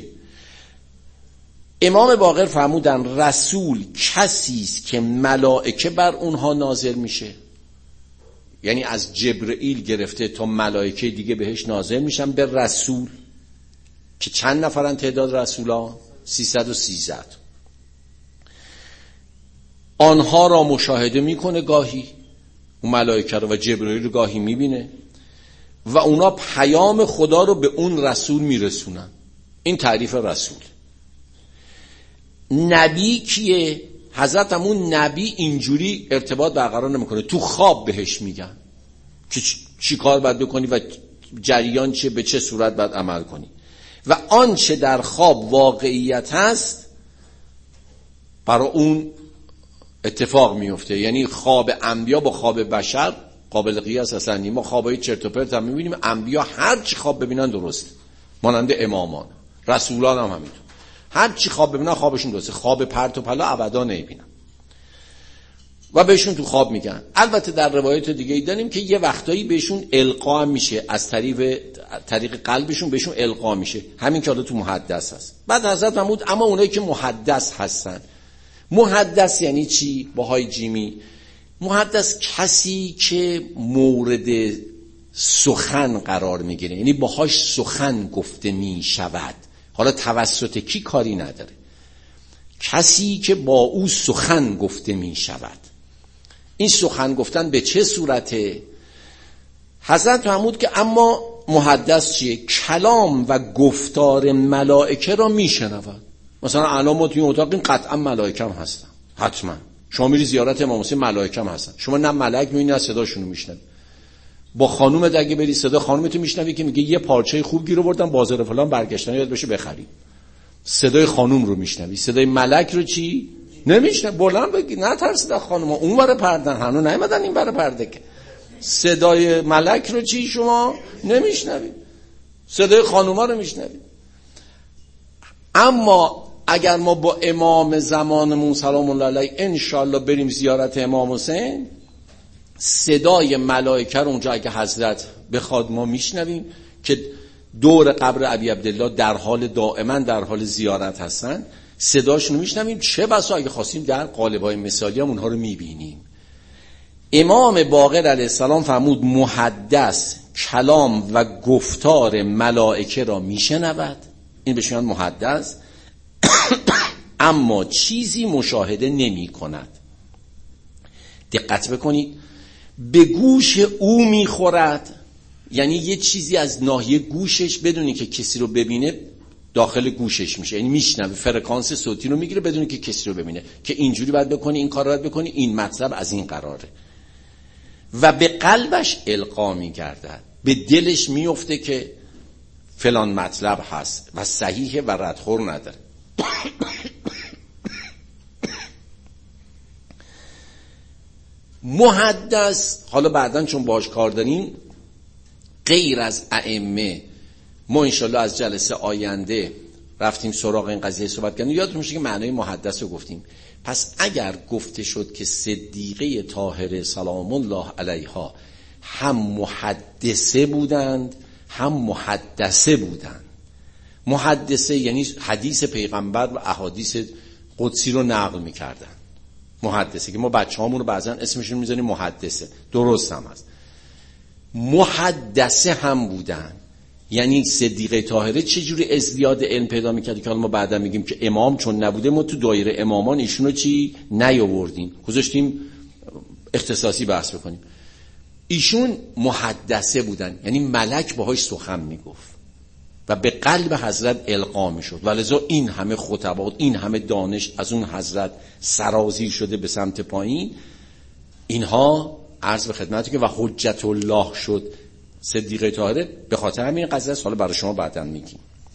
امام باقر فرمودن رسول کسی است که ملائکه بر اونها نازل میشه، یعنی از جبرئیل گرفته تا ملائکه دیگه بهش نازل میشن به رسول، که چند نفرن تعداد رسولا؟ سیصد و سیزده. آنها را مشاهده میکنه گاهی، اون ملائکه رو و جبرئیل رو گاهی میبینه و اونا پیام خدا رو به اون رسول میرسونن. این تعریف رسول. نبی کیه؟ حضرت همون نبی اینجوری ارتباط برقرار نمیکنه، تو خواب بهش میگن که چی کار باید بکنی و جریان چه، به چه صورت باید عمل کنی، و آنچه در خواب واقعیت هست برای اون اتفاق میفته. یعنی خواب انبیا با خواب بشر قابل قیاس اصلا نیست. ما خوابای چرت و پرت هم میبینیم، انبیا هر چی خواب ببینن درسته، مانند امامان، رسولان هم همینطور، هر چی خواب ببینن خوابشون درسته، خواب پرت و پلا ابدا نمیبینن و بهشون تو خواب میگن. البته در روایت دیگه ای داریم که یه وقتایی بهشون القا میشه، از طریق طریق قلبشون بهشون القا میشه، همین که حالا تو محدث هست. بعد حضرت فرمود اما اونایی که محدث هستن. محدث یعنی چی؟ با های جیمی. محدث کسی که مورد سخن قرار میگیره، یعنی باهاش سخن گفته میشود، حالا توسط کی کاری نداره، کسی که با او سخن گفته میشود. این سخن گفتن به چه صورته؟ حضرت فرمود که اما محدث چیه؟ کلام و گفتار ملائکه را میشنود. مثلا الان ما توی اتاق این قطعا ملائکه هم هستن، حتما. شما میری زیارت امام حسین، ملائکه هم هستن، شما نه ملائک میبینی نه صداشونو میشنوی. با خانومت اگه بری صدا خانومتو میشنوی که میگه یه پارچه خوب گیر آوردم بازار فلان برگشتن یاد بشه بخری، صدای خانوم رو میشنوی. صدای ملک رو چی نمیشنوی؟ بلند بگی نترسید از خانوما، اون ور پردن هنوز نیومدن این ور پرده که. صدای ملک رو چی شما نمیشنوی؟ صدای خانوما رو میشنوی. اما اگر ما با امام زمانمون سلام الله علیه ان شاء الله بریم زیارت امام حسین، صدای ملائکه رو اونجا اگه حضرت بخواد ما میشنویم که دور قبر ابی عبدالله در حال دائما در حال زیارت هستن، صداشون رو میشنویم. چه بسا اگه خواستیم در قالب‌های مثالی هم اونها رو میبینیم. امام باقر علیه السلام فرمود محدث کلام و گفتار ملائکه را میشنود، این بهش میگن محدث، اما چیزی مشاهده نمی کند. دقت بکنید، به گوش او میخورد، یعنی یه چیزی از ناحیه گوشش بدونی که کسی رو ببینه داخل گوشش میشه، یعنی میشنوه، فرکانس صوتی رو میگیره بدون که کسی رو ببینه که اینجوری باید بکنی، این کار رو باید بکنی، این مطلب از این قراره. و به قلبش القا میگردد، به دلش میفته که فلان مطلب هست و صحیحه و ردخور نداره. محدث، حالا بعداً چون باهاش کار داریم، غیر از ائمه، ما انشالله از جلسه آینده رفتیم سراغ این قضیه صحبت کردیم، یادتون میشه که معنای محدث رو گفتیم. پس اگر گفته شد که صدیقه طاهره سلام الله علیها هم محدثه بودند هم محدثه بودند. محدثه یعنی حدیث پیغمبر و احادیث قدسی رو نقل میکردن. محدثه که ما بچه‌هامون رو بعضن اسمشون میذاریم محدثه، درست هم هست. محدثه هم بودن، یعنی صدیقه طاهره چجوری ازدیاد علم پیدا میکرد که حالا ما بعدا میگیم که امام چون نبوده ما تو دایره امامان ایشونو چی نیاوردیم، گذاشتیم اختصاصی بحث بکنیم. ایشون محدثه بودن، یعنی ملک باهاش سخن میگفت و به قلب حضرت القا میشد، ولذا این همه خطبات، این همه دانش از اون حضرت سرازیر شده به سمت پایین. اینها عرض به خدمتتون که و حجت الله شد صدیقه طاهره به خاطر همین قضیه است. حالا برای شما بعداً میگیم.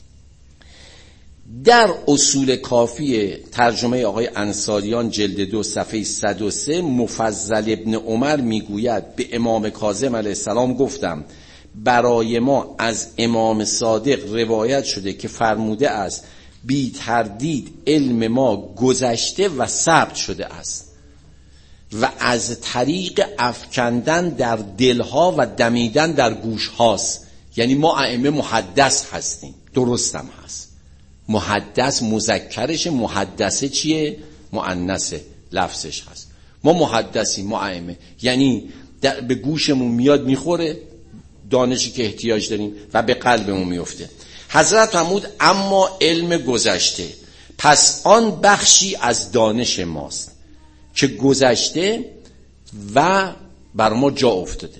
در اصول کافی ترجمه آقای انصاریان جلد دو صفحه صد و سه مفضل ابن عمر میگوید به امام کاظم علیه السلام گفتم برای ما از امام صادق روایت شده که فرموده است بی تردید علم ما گذشته و ثبت شده است و از طریق افکندن در دلها و دمیدن در گوش هاست. یعنی ما ائمه محدث هستیم، درست هم هست. محدث مذکرش، محدثه چیه؟ مؤنثه، لفظش هست. ما محدثیم، ما ائمه، یعنی به گوشمون میاد میخوره دانشی که احتیاج داریم و به قلبمون میفته. حضرت فرمود اما علم گذشته پس آن بخشی از دانش ماست که گذشته و بر ما جا افتاده.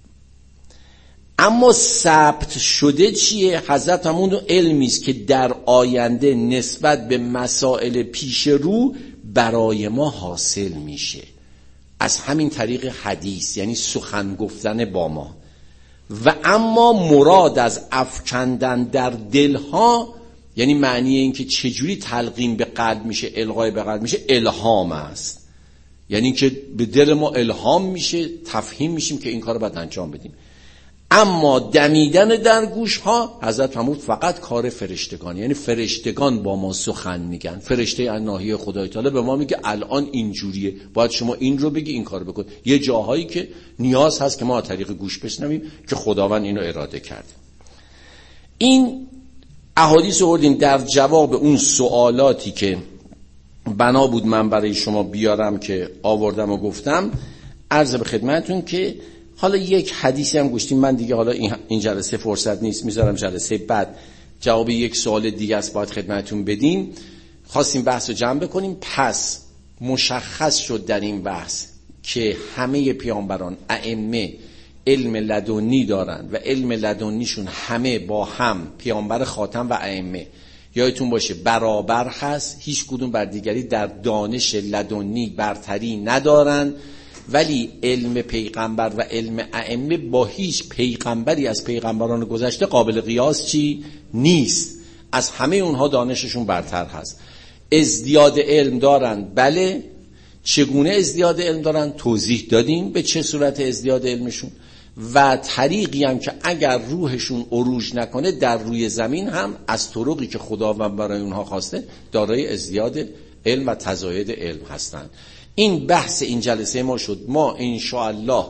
اما ثبت شده چیه؟ حضرت همون علمی است که در آینده نسبت به مسائل پیش رو برای ما حاصل میشه از همین طریق حدیث، یعنی سخن گفتن با ما. و اما مراد از افکندن در دلها یعنی معنی این که چجوری تلقین به قلب میشه، القای به قلب میشه، الهام است. یعنی که به دل ما الهام میشه، تفهیم میشیم که این کار رو باید انجام بدیم. اما دمیدن در گوش ها حضرت فرمود فقط کار فرشتگان، یعنی فرشتگان با ما سخن میگن. فرشته الهی خدای تعالی به ما میگه الان اینجوریه، باید شما این رو بگی، این کار بکن. یه جاهایی که نیاز هست که ما از طریق گوش بشنویم که خداوند اینو اراده کرده. این احادیث آوردیم در جواب اون سوالاتی که بنا بود من برای شما بیارم که آوردم و گفتم. عرض به خدمتتون که حالا یک حدیثی هم گوشتیم، من دیگه حالا این جلسه فرصت نیست، میذارم جلسه بعد جواب یک سوال دیگه است باید خدمتتون بدیم. خواستیم بحث رو جمع بکنیم. پس مشخص شد در این بحث که همه پیامبران ائمه علم لدنی دارن و علم لدنیشون همه با هم پیامبر خاتم و ائمه یادتون باشه برابر هست، هیچ کدوم بر دیگری در دانش لدنی برتری ندارن. ولی علم پیغمبر و علم ائمه با هیچ پیغمبری از پیغمبران گذشته قابل قیاس چی نیست، از همه اونها دانششون برتر هست. ازدیاد علم دارن، بله. چگونه ازدیاد علم دارن توضیح دادیم به چه صورت ازدیاد علمشون و طریقی هم که اگر روحشون عروج نکنه در روی زمین هم از طرقی که خداوند برای اونها خواسته دارای ازدیاد علم و تزاید علم هستن. این بحث این جلسه ما شد. ما انشاءالله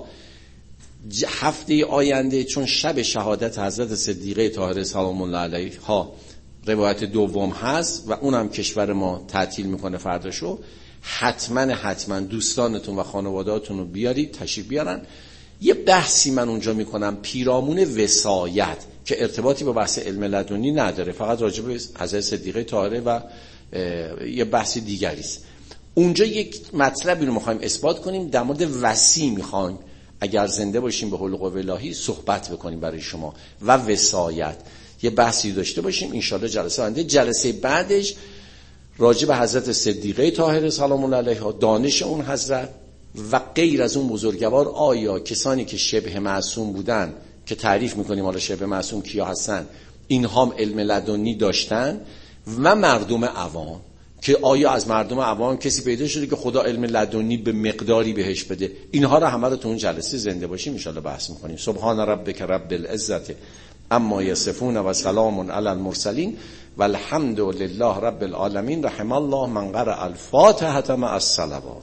هفته آینده چون شب شهادت حضرت صدیقه طاهره سلام الله علیها روایت دوم هست و اونم کشور ما تعطیل میکنه فرداشو، حتما حتما دوستانتون و خانوادهاتون رو بیارید، تشریف بیارن. یه بحثی من اونجا میکنم پیرامون وصایت که ارتباطی با بحث علم لدنی نداره، فقط راجع به حضرت صدیقه طاهره و یه بحث دیگری است. اونجا یک مطلبی رو میخوایم اثبات کنیم، در مورد وصی میخوایم اگر زنده باشیم به حلق و الهی صحبت بکنیم برای شما و وصایت. یه بحثی داشته باشیم انشالله جلسه آینده. جلسه بعدش راجع به حضرت صدیقه طاهره سلام الله علیها، دانش اون حضرت و غیر از اون بزرگوار، آیا کسانی که شبه معصوم بودن که تعریف میکنیم حالا شبه معصوم کیا هستن، اینها هم علم لدنی داشتن و مردم عوام، که آیا از مردم عوام کسی پیدا شده که خدا علم لدنی به مقداری بهش بده. اینها رو همه رو تو اون جلسه زنده باشیم ان شاءالله بحث میکنیم. سبحان ربک رب العزت اما یصفون و سلام علی المرسلین و الحمد لله رب العالمین. رحم الله من قرأ الفاتحه مع الصلوات.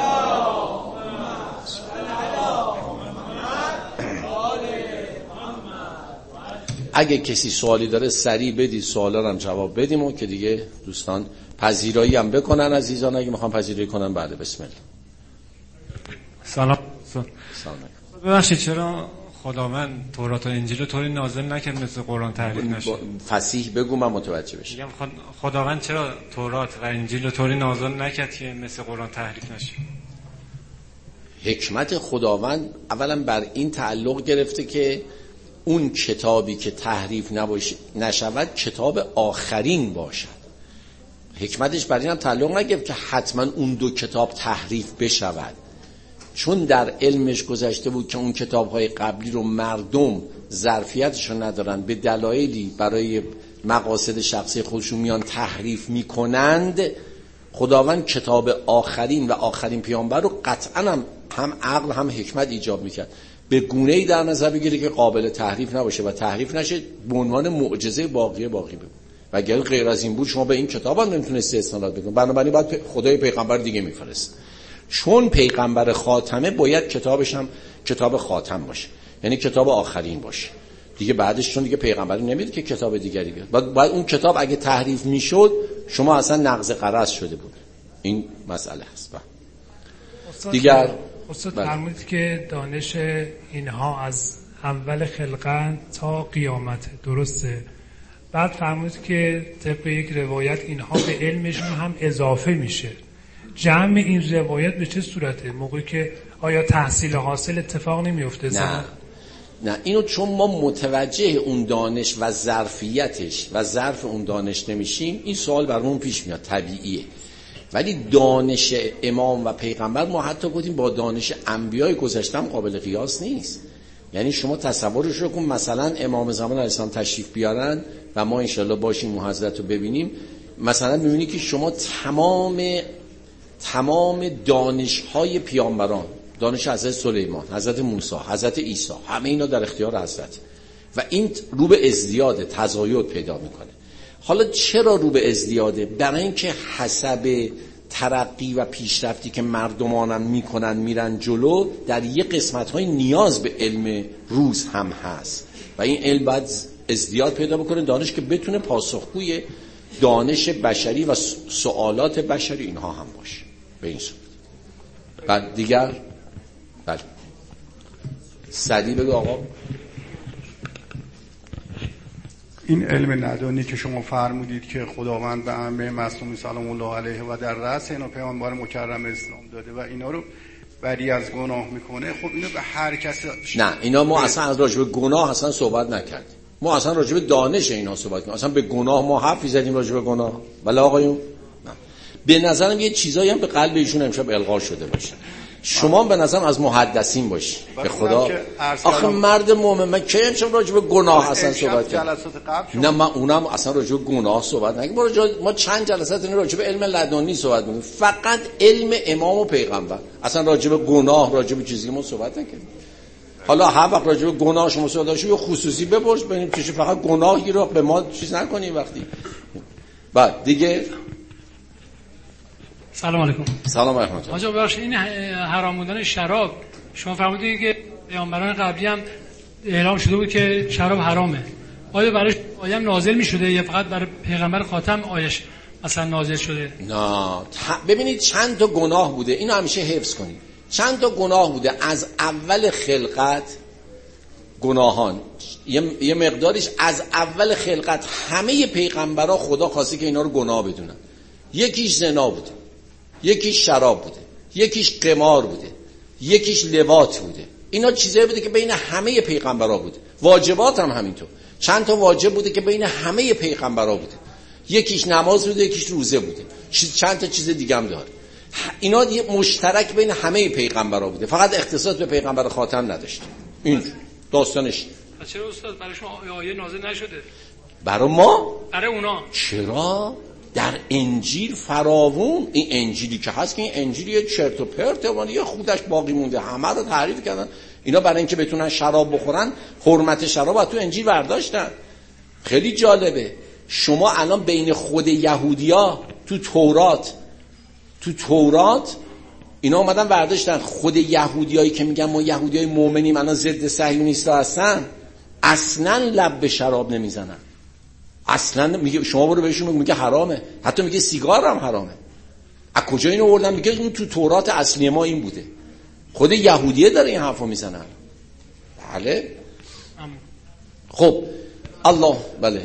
اگه کسی سوالی داره سریع بدید، سوالا رو هم جواب بدیم و که دیگه دوستان پذیرایی هم بکنن. عزیزان اگه میخوام پذیرایی کنن بعد بسم الله. سلام. سلام. ببخشید چرا خداوند تورات و انجیل رو طوری نازل نکرد مثل قرآن تحریف نشه؟ فصیح بگو من متوجه بشم. میگم خداوند چرا تورات و انجیل رو طوری نازل نکرد که مثل قرآن تحریف نشه؟ حکمت خداوند اولا بر این تعلق گرفته که اون کتابی که تحریف نباشه نشود کتاب آخرین باشد. حکمتش بر این هم تعلق نگرفت که حتما اون دو کتاب تحریف بشود، چون در علمش گذشته بود که اون کتاب‌های قبلی رو مردم ظرفیتشو ندارن، به دلایلی برای مقاصد شخصی خودشون میان تحریف میکنند. خداوند کتاب آخرین و آخرین پیامبر رو قطعا هم, هم عقل هم حکمت ایجاب میکرد به گونه‌ای در نظر بگیره که قابل تحریف نباشه و تحریف نشه، به عنوان معجزه باقیه باقی بمونه. و اگر غیر از این بود شما به این کتاب هم نمیتونستی استناد بکنید، بنابراین باید خدای پیغمبر دیگه میفرست. چون پیغمبر خاتمه باید کتابش هم کتاب خاتم باشه، یعنی کتاب آخرین باشه دیگه. بعدش چون دیگه پیغمبری نمیاد که کتاب دیگری بیاد، باید, باید اون کتاب اگه تحریف میشد شما اصلا نقض قرض شده بود. این مسئله هست. دیگر استاد فرمودید که دانش اینها از اول خلقت تا قیامت، درسته؟ بعد فرمودید که طبق یک روایت اینها به علمشون هم اضافه میشه. جمع این روایت به چه صورته؟ موقعی که آیا تحصیل حاصل اتفاق نمیفته؟ نه نه، اینو چون ما متوجه اون دانش و ظرفیتش و ظرف اون دانش نمیشیم این سوال برامون پیش میاد، طبیعیه. ولی دانش امام و پیغمبر ما حتی گفتیم با دانش انبیای گذشته هم قابل قیاس نیست. یعنی شما تصورش رو کن مثلا امام زمان علیه السلام تشریف بیارن و ما انشالله باشیم و حضرت رو ببینیم، مثلا ببینی که شما تمام تمام دانش‌های پیامبران، دانش حضرت سلیمان، حضرت موسی، حضرت عیسی، همه اینا در اختیار حضرت و این رو به ازدیاد تزاید پیدا میکنه. حالا چرا رو به ازدیاده؟ برای اینکه حسب ترقی و پیشرفتی که مردمانم میکنن میرن جلو، در یه قسمت‌های نیاز به علم روز هم هست و این علم باید ازدیاد پیدا بکنه، دانش که بتونه پاسخگوی دانش بشری و سوالات بشری اینها هم باشه. به این صورت بعد دیگر بله سریع بگو آقا. این علم لدنی که شما فرمودید که خداوند به ائمه معصومین سلام الله علیه و در رأس اینا پیامبر مکرم اسلام داده و اینا رو بری از گناه میکنه، خب اینو به هر کسی نه، اینا ما اصلا از راجع به گناه اصلا صحبت نکردیم، ما اصلا راجع به دانش اینا صحبت کردیم، اصلا به گناه ما حرفی زدیم راجع به گناه؟ بله آقایون. نه، به نظرم یه چیزایی هم به قلب ایشون امشب القا شده باشه. شما به نظرم از محدثین باشی که خدا آخه مرد مومن، من کی امشب راجع به گناه اصلا صحبت کردم؟ نه من اونم اصلا راجع به گناه صحبت نکردم، ما, ما چند جلسات این راجع به علم لدنی صحبت می‌کنیم، فقط علم امام و پیغمبر، اصلا راجع به گناه راجع به چیزی ما صحبت نکردیم. حالا هر وقت راجع به گناه شما صحبت داشتید یه خصوصی بپرس ببینیم چه، فقط گناهی رو به ما چیز نکنیم وقتی. بعد دیگه سلام علیکم. سلام علیکم. آقا ببخشید این حرام بودن شراب شما فرمودید که پیامبران قبلی هم اعلام شده بود که شراب حرامه، آیا برای آیه هم نازل می‌شده یا فقط برای پیغمبر خاتم آیش مثلا نازل شده؟ نه ببینید چند تا گناه بوده، اینو همیشه حفظ کنید. چند تا گناه بوده از اول خلقت، گناهان یه, یه مقدارش از اول خلقت همه پیغمبرها خدا خواسته که اینا رو گناه بدونن. یکیش زنا بوده، یکیش شراب بوده، یکیش قمار بوده، یکیش لواط بوده. اینا چیزایی بوده که بین همه پیغمبرا بوده. واجبات هم همینطور. چند تا واجب بوده که بین همه پیغمبرا بوده. یکیش نماز بوده، یکیش روزه بوده، چند تا چیز دیگه هم داره. اینا یه مشترک بین همه پیغمبرا بوده، فقط اختصاص به پیغمبر خاتم نداشته. این داستانش. چرا استاد برای شما آیه نازل نشده؟ برای ما؟ برای اونا. چرا؟ در انجیل فراوون. این انجیلی که هست که این انجیل یه چرت و پرته، ولی یه خودش باقی مونده، همه رو تحریف کردن. اینا برای اینکه بتونن شراب بخورن حرمت شراب از تو انجیل برداشتن. خیلی جالبه. شما الان بین خود یهودیا تو تورات تو تورات اینا اومدن برداشتن، خود یهودیایی که میگن ما یهودیای مؤمنیم الان ضد صهیونیستا هستن، اصلا لب به شراب نمیزنن. اصلا میگه شما برو بهشون میگه حرامه، حتی میگه سیگار هم حرامه. از کجا اینو آوردن؟ میگه اون تو تورات اصلی ما این بوده. خود یهودیه داره این حرفو میزنن. بله. خب الله بله.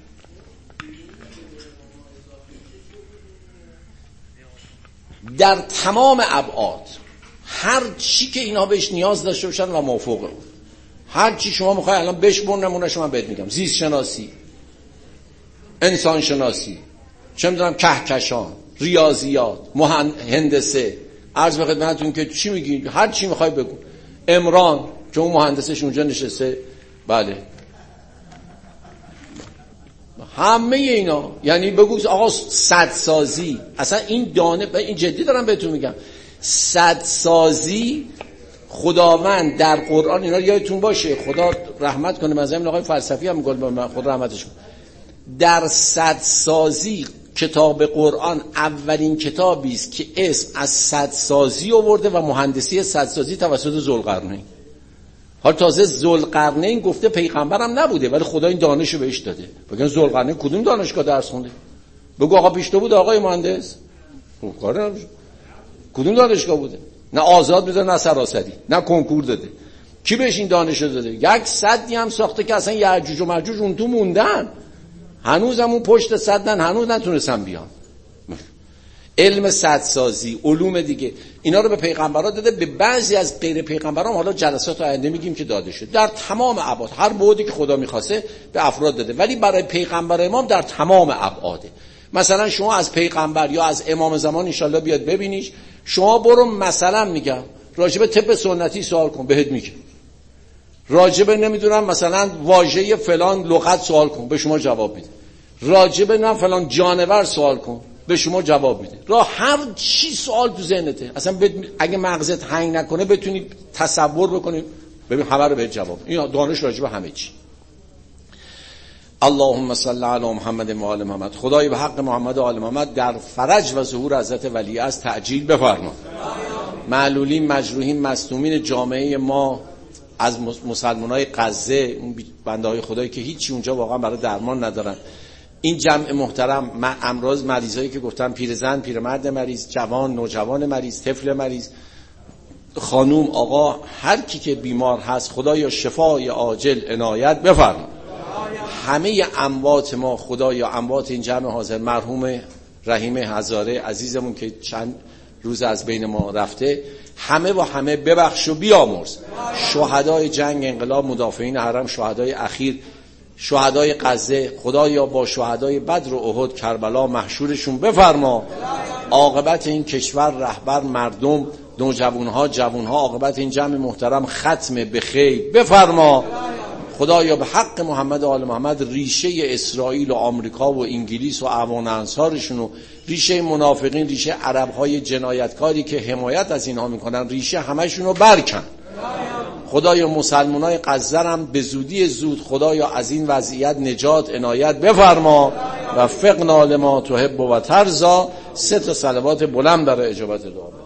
در تمام ابعاد هر چی که اینا بهش نیاز داشته باشن و موافق اون، هر چی شما میخوای الان بشمون نمونهشو من بهت میگم، زیست شناسی، انسان شناسی، چه میدونم کهکشان، ریاضیات، مهندسه، عرض به خدمتتون که چی میگی، هر چی میخوای بگو. عمران که اون مهندسش اونجا نشسته، بله همه اینا، یعنی بگو آقا صدسازی، اصلا این دانه، این جدی دارم بهتون میگم، صدسازی خداوند در قرآن، اینا یادتون باشه، خدا رحمت کنه، مثلا این آقای فلسفی هم میگه من خدا رحمتش کنه، در صدسازی کتاب قرآن اولین کتابی است که اسم از صدسازی آورده و مهندسی صدسازی توسط ذوالقرنین. حالا تازه ذوالقرنین گفته پیغمبرم نبوده ولی خدا این دانشو بهش داده. بگن ذوالقرنین کدوم دانشگاه درس خونده؟ بگو آقا پیش تو بود آقای مهندس؟ خب کار نمیشه. کدوم دانشگاه بوده؟ نه آزاد بوده نه سراسری، نه کنکور داده. کی بهش این دانشو داده؟ یک صدی هم ساخته که اصلا یعجوج و ماجوج اون تو موندن. هنوزم اون پشت صدن، هنوز نتونستن بیان. علم صدسازی، علوم دیگه، اینا رو به پیغمبرا داده، به بعضی از غیر پیغمبران حالا جلسات آینده میگیم که داده شد. در تمام ابعاد هر بعدی که خدا میخواسته به افراد داده، ولی برای پیغمبر امام در تمام ابعاده. مثلا شما از پیغمبر یا از امام زمان انشالله بیاد ببینیش، شما برو مثلا میگم راجب طب سنتی سوال کن بهت میگه، راجب نمیدونم مثلا واژه فلان لغت سوال کن به شما جواب میده، راجب نه فلان جانور سوال کن به شما جواب میده. را هر چی سوال تو ذهنته، اصلا بت... اگه مغزت هنگ نکنه بتونی تصور بکنی ببین همه رو بهت جواب. این دانش راجب همه چی. اللهم صل علی محمد و آل محمد. خدای به حق محمد و آل محمد در فرج و ظهور حضرت ولی از تعجیل بفرما. معلولین، مجروحین، مصدومین جامعه ما از مسلمانای غزه، اون بنده‌های خدایی که هیچی اونجا واقعا برای درمان ندارن، این جمع محترم، امراض مریضایی که گفتم، پیرزن، پیرمرد مریض، جوان، نوجوان مریض، طفل مریض، خانوم، آقا، هر کی که بیمار هست خدایا شفای عاجل عنایت بفرما. همه اموات ما خدایا، اموات این جمع حاضر، مرحوم رحیم هزاره عزیزمون که چند روز از بین ما رفته، همه و همه ببخش و بیامرز. شهدای جنگ، انقلاب، مدافعین حرم، شهدای اخیر، شهدای غزه، خدایا با شهدای بدر و احد، کربلا محشورشون بفرما. عاقبت این کشور، رهبر، مردم، نوجوانها، جوانها، عاقبت این جمع محترم ختم به خیر بفرما. خدایا به حق محمد و آل محمد ریشه اسرائیل و آمریکا و انگلیس و اعوان انصارشون و ریشه منافقین، ریشه عربهای جنایتکاری که حمایت از اینها میکنن، ریشه همشون رو برکن. خدایا مسلمانای غزه هم به زودی زود خدایا از این وضعیت نجات عنایت بفرما و فقنا لما تحب و ترضا. سه تا صلوات بلند برای اجابت دعا.